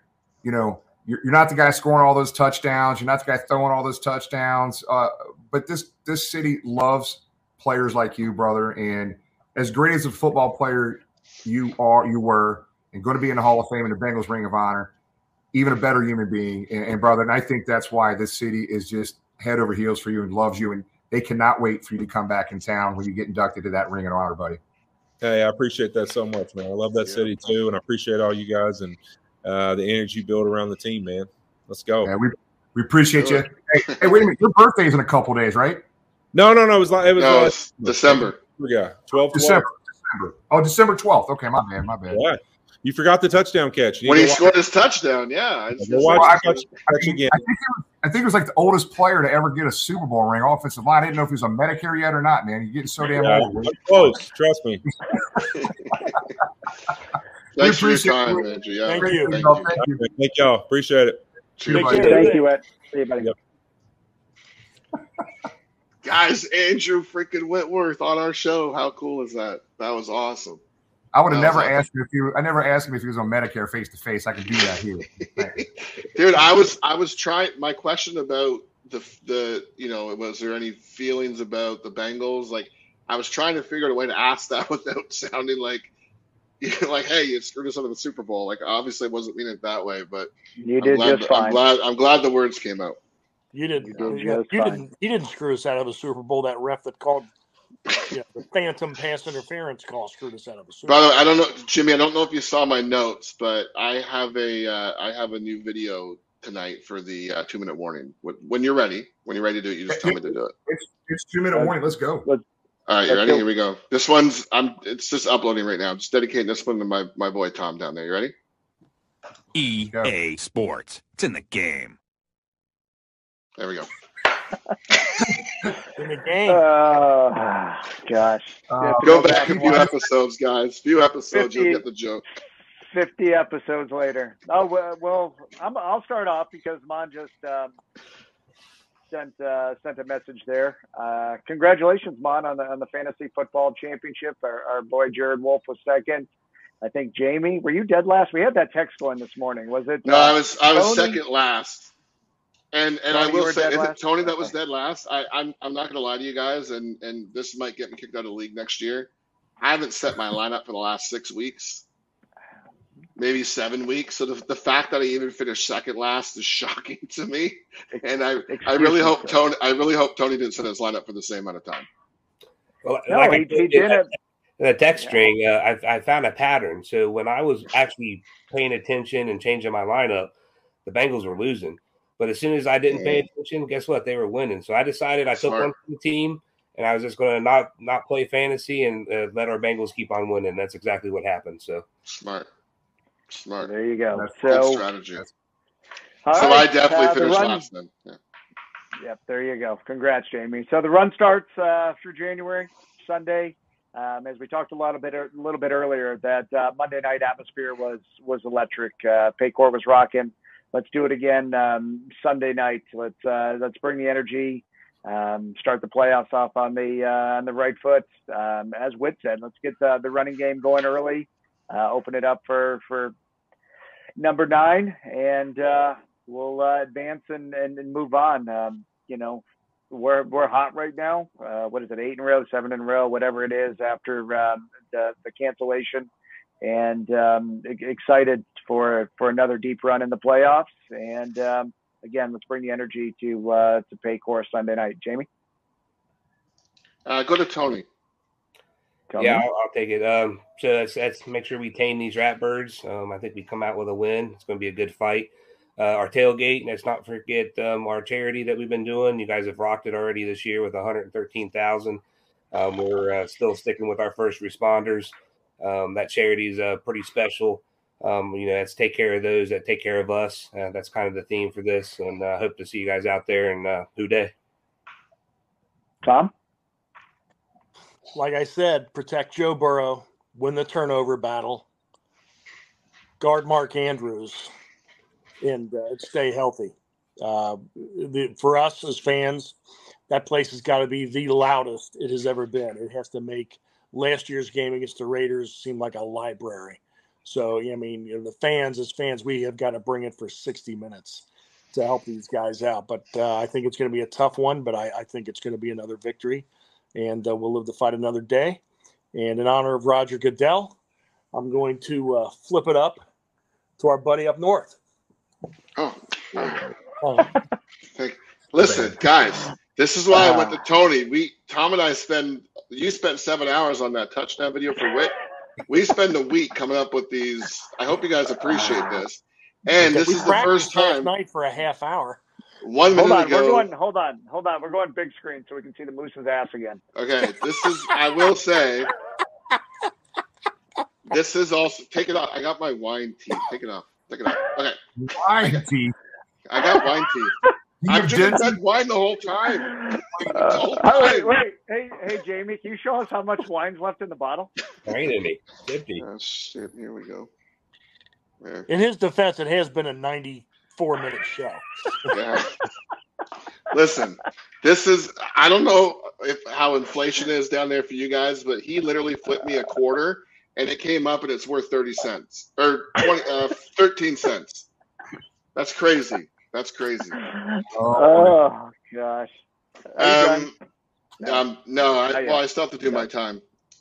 not the guy scoring all those touchdowns. You're not the guy throwing all those touchdowns. But this city loves players like you, brother. And as great as a football player you were, and going to be in the Hall of Fame in the Bengals Ring of Honor, even a better human being. And brother, and I think that's why this city is just head over heels for you and loves you. And they cannot wait for you to come back in town when you get inducted to that Ring of Honor, buddy. Hey, I appreciate that so much, man. I love that city too, and I appreciate all you guys and the energy you build around the team, man. Let's go. Yeah, we appreciate you. Hey, wait a minute. Your birthday's in a couple days, right? No. It was December. Yeah, 12th. December. Oh, December 12th. Okay, my bad. Yeah. You forgot the touchdown catch. When he scored his touchdown, yeah. I think it was like the oldest player to ever get a Super Bowl ring, offensive line. I didn't know if he was on Medicare yet or not, man. You're getting so damn old. Close, trust me. Thanks for your time, Andrew. Yeah. Thank you. Thank y'all. Appreciate it. Thank you, Ed. See you, buddy. Yep. Guys, Andrew freaking Whitworth on our show. How cool is that? That was awesome. I would have never asked him if he was on Medicare face to face. I could do that here. Dude, I was trying. My question about the was there any feelings about the Bengals? Like, I was trying to figure out a way to ask that without sounding like hey, you screwed us up in the Super Bowl. Like, obviously, I wasn't meaning it that way, but you did just fine. I'm glad the words came out. You didn't. You didn't screw us out of a Super Bowl. That ref that called. Yeah, the phantom pass interference call screwed us out of a Super Bowl. By the way, I don't know, Jimmy. I don't know if you saw my notes, but I have a new video tonight for the 2-minute warning. When you're ready to do it, you just tell me to do it. It's 2-minute warning. Let's go. All right, you ready? Here we go. This one's it's just uploading right now. I'm just dedicating this one to my boy Tom down there. You ready? EA Sports. It's in the game. There we go. In the game. Gosh. Go back a few episodes, guys. You'll get the joke. 50 episodes later. Oh, well, I'll start off because Mon just sent a message there. Congratulations, Mon, on the fantasy football championship. Our boy Jared Wolf was second. I think Jamie, were you dead last? We had that text going this morning. Was it? No, I was second last. And I will say, is it Tony that was dead last? I'm not going to lie to you guys, and this might get me kicked out of the league next year. I haven't set my lineup for the last 6 weeks. maybe 7 weeks. So the fact that I even finished second last is shocking to me. And I really hope Tony didn't set his lineup for the same amount of time. Well, No, like he didn't. In the text string, I found a pattern. So when I was actually paying attention and changing my lineup, the Bengals were losing. But as soon as I didn't pay attention, guess what? They were winning. So I decided I took one from the team, and I was just going to not play fantasy and let our Bengals keep on winning. That's exactly what happened. So smart. There you go. That's so good strategy. I definitely finished last then. Yeah. Yep, there you go. Congrats, Jamie. So the run starts through January, Sunday. As we talked a little bit earlier, that Monday night atmosphere was electric. Paycor was rocking. Let's do it again Sunday night. Let's bring the energy. Start the playoffs off on the right foot. As Whit said, let's get the running game going early. Open it up for number 9, and we'll advance and move on. We're hot right now. What is it? 8 in a row, 7 in a row, whatever it is after the cancellation, and excited for another deep run in the playoffs. And again, let's bring the energy to Paycor Sunday night. Jamie, go to Tony. Yeah, I'll take it. So let's make sure we tame these Ratbirds. I think we come out with a win. It's going to be a good fight. Our tailgate, let's not forget our charity that we've been doing. You guys have rocked it already this year with 113,000. We're still sticking with our first responders. That charity is pretty special. Let's take care of those that take care of us. That's kind of the theme for this, and I hope to see you guys out there in Who Day. Tom? Like I said, protect Joe Burrow, win the turnover battle, guard Mark Andrews, and stay healthy. For us as fans, that place has got to be the loudest it has ever been. It has to make last year's game against the Raiders seem like a library. So, the fans, as fans, we have got to bring it for 60 minutes to help these guys out. But I think it's going to be a tough one, but I think it's going to be another victory. And we'll live to fight another day. And in honor of Roger Goodell, I'm going to flip it up to our buddy up north. Listen, guys, this is why I went to Tony. Tom and I you spent 7 hours on that touchdown video for Whit. We spend a week coming up with these. I hope you guys appreciate this. And this is the first time. Last night for a half hour. 1 minute ago. Hold on. We're going big screen so we can see the Moose's ass again. Okay, I will say, this is also, take it off. I got my wine teeth. Take it off. Okay. Wine teeth? I got wine teeth. I've drinking red wine the whole time. Wait. Hey, Jamie, can you show us how much wine's left in the bottle? Right in me. 50. Oh, shit. Here we go. There. In his defense, it has been a 94-minute show. Yeah. Listen, I don't know how inflation is down there for you guys, but he literally flipped me a quarter, and it came up, and it's worth 30 cents. Or 13 cents. That's crazy. Oh gosh. No, I still have to do my time.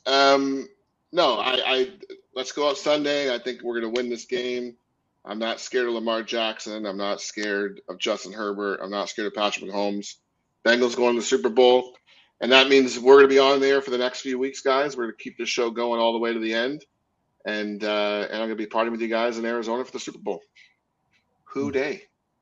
Let's go out Sunday. I think we're going to win this game. I'm not scared of Lamar Jackson. I'm not scared of Justin Herbert. I'm not scared of Patrick Mahomes. Bengals going to the Super Bowl. And that means we're going to be on there for the next few weeks, guys. We're going to keep this show going all the way to the end. And I'm going to be partying with you guys in Arizona for the Super Bowl. Who day?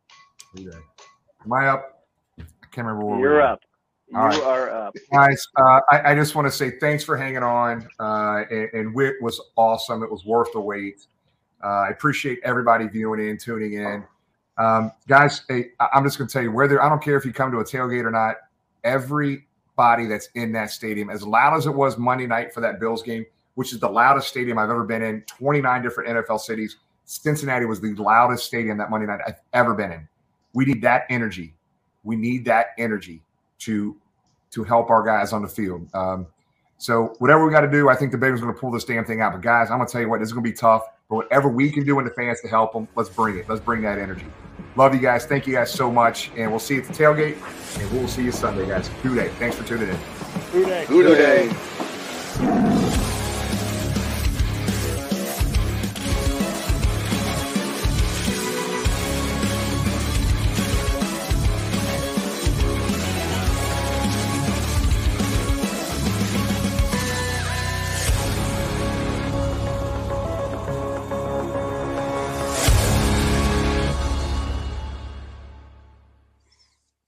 Am I up? I can't remember where You're up. You right. are up. Guys, I just want to say thanks for hanging on. And Whit was awesome. It was worth the wait. I appreciate everybody viewing in, tuning in. Guys, I'm just going to tell you, I don't care if you come to a tailgate or not, everybody that's in that stadium, as loud as it was Monday night for that Bills game, which is the loudest stadium I've ever been in, 29 different NFL cities, Cincinnati was the loudest stadium that Monday night I've ever been in. We need that energy. We need that energy to help our guys on the field. So whatever we got to do, I think the Bengals are going to pull this damn thing out. But guys, I'm going to tell you what, this is going to be tough. But whatever we can do in the fans to help them, let's bring it. Let's bring that energy. Love you guys. Thank you guys so much. And we'll see you at the tailgate. And we'll see you Sunday, guys. Who Day. Thanks for tuning in. Who Day. Who Day.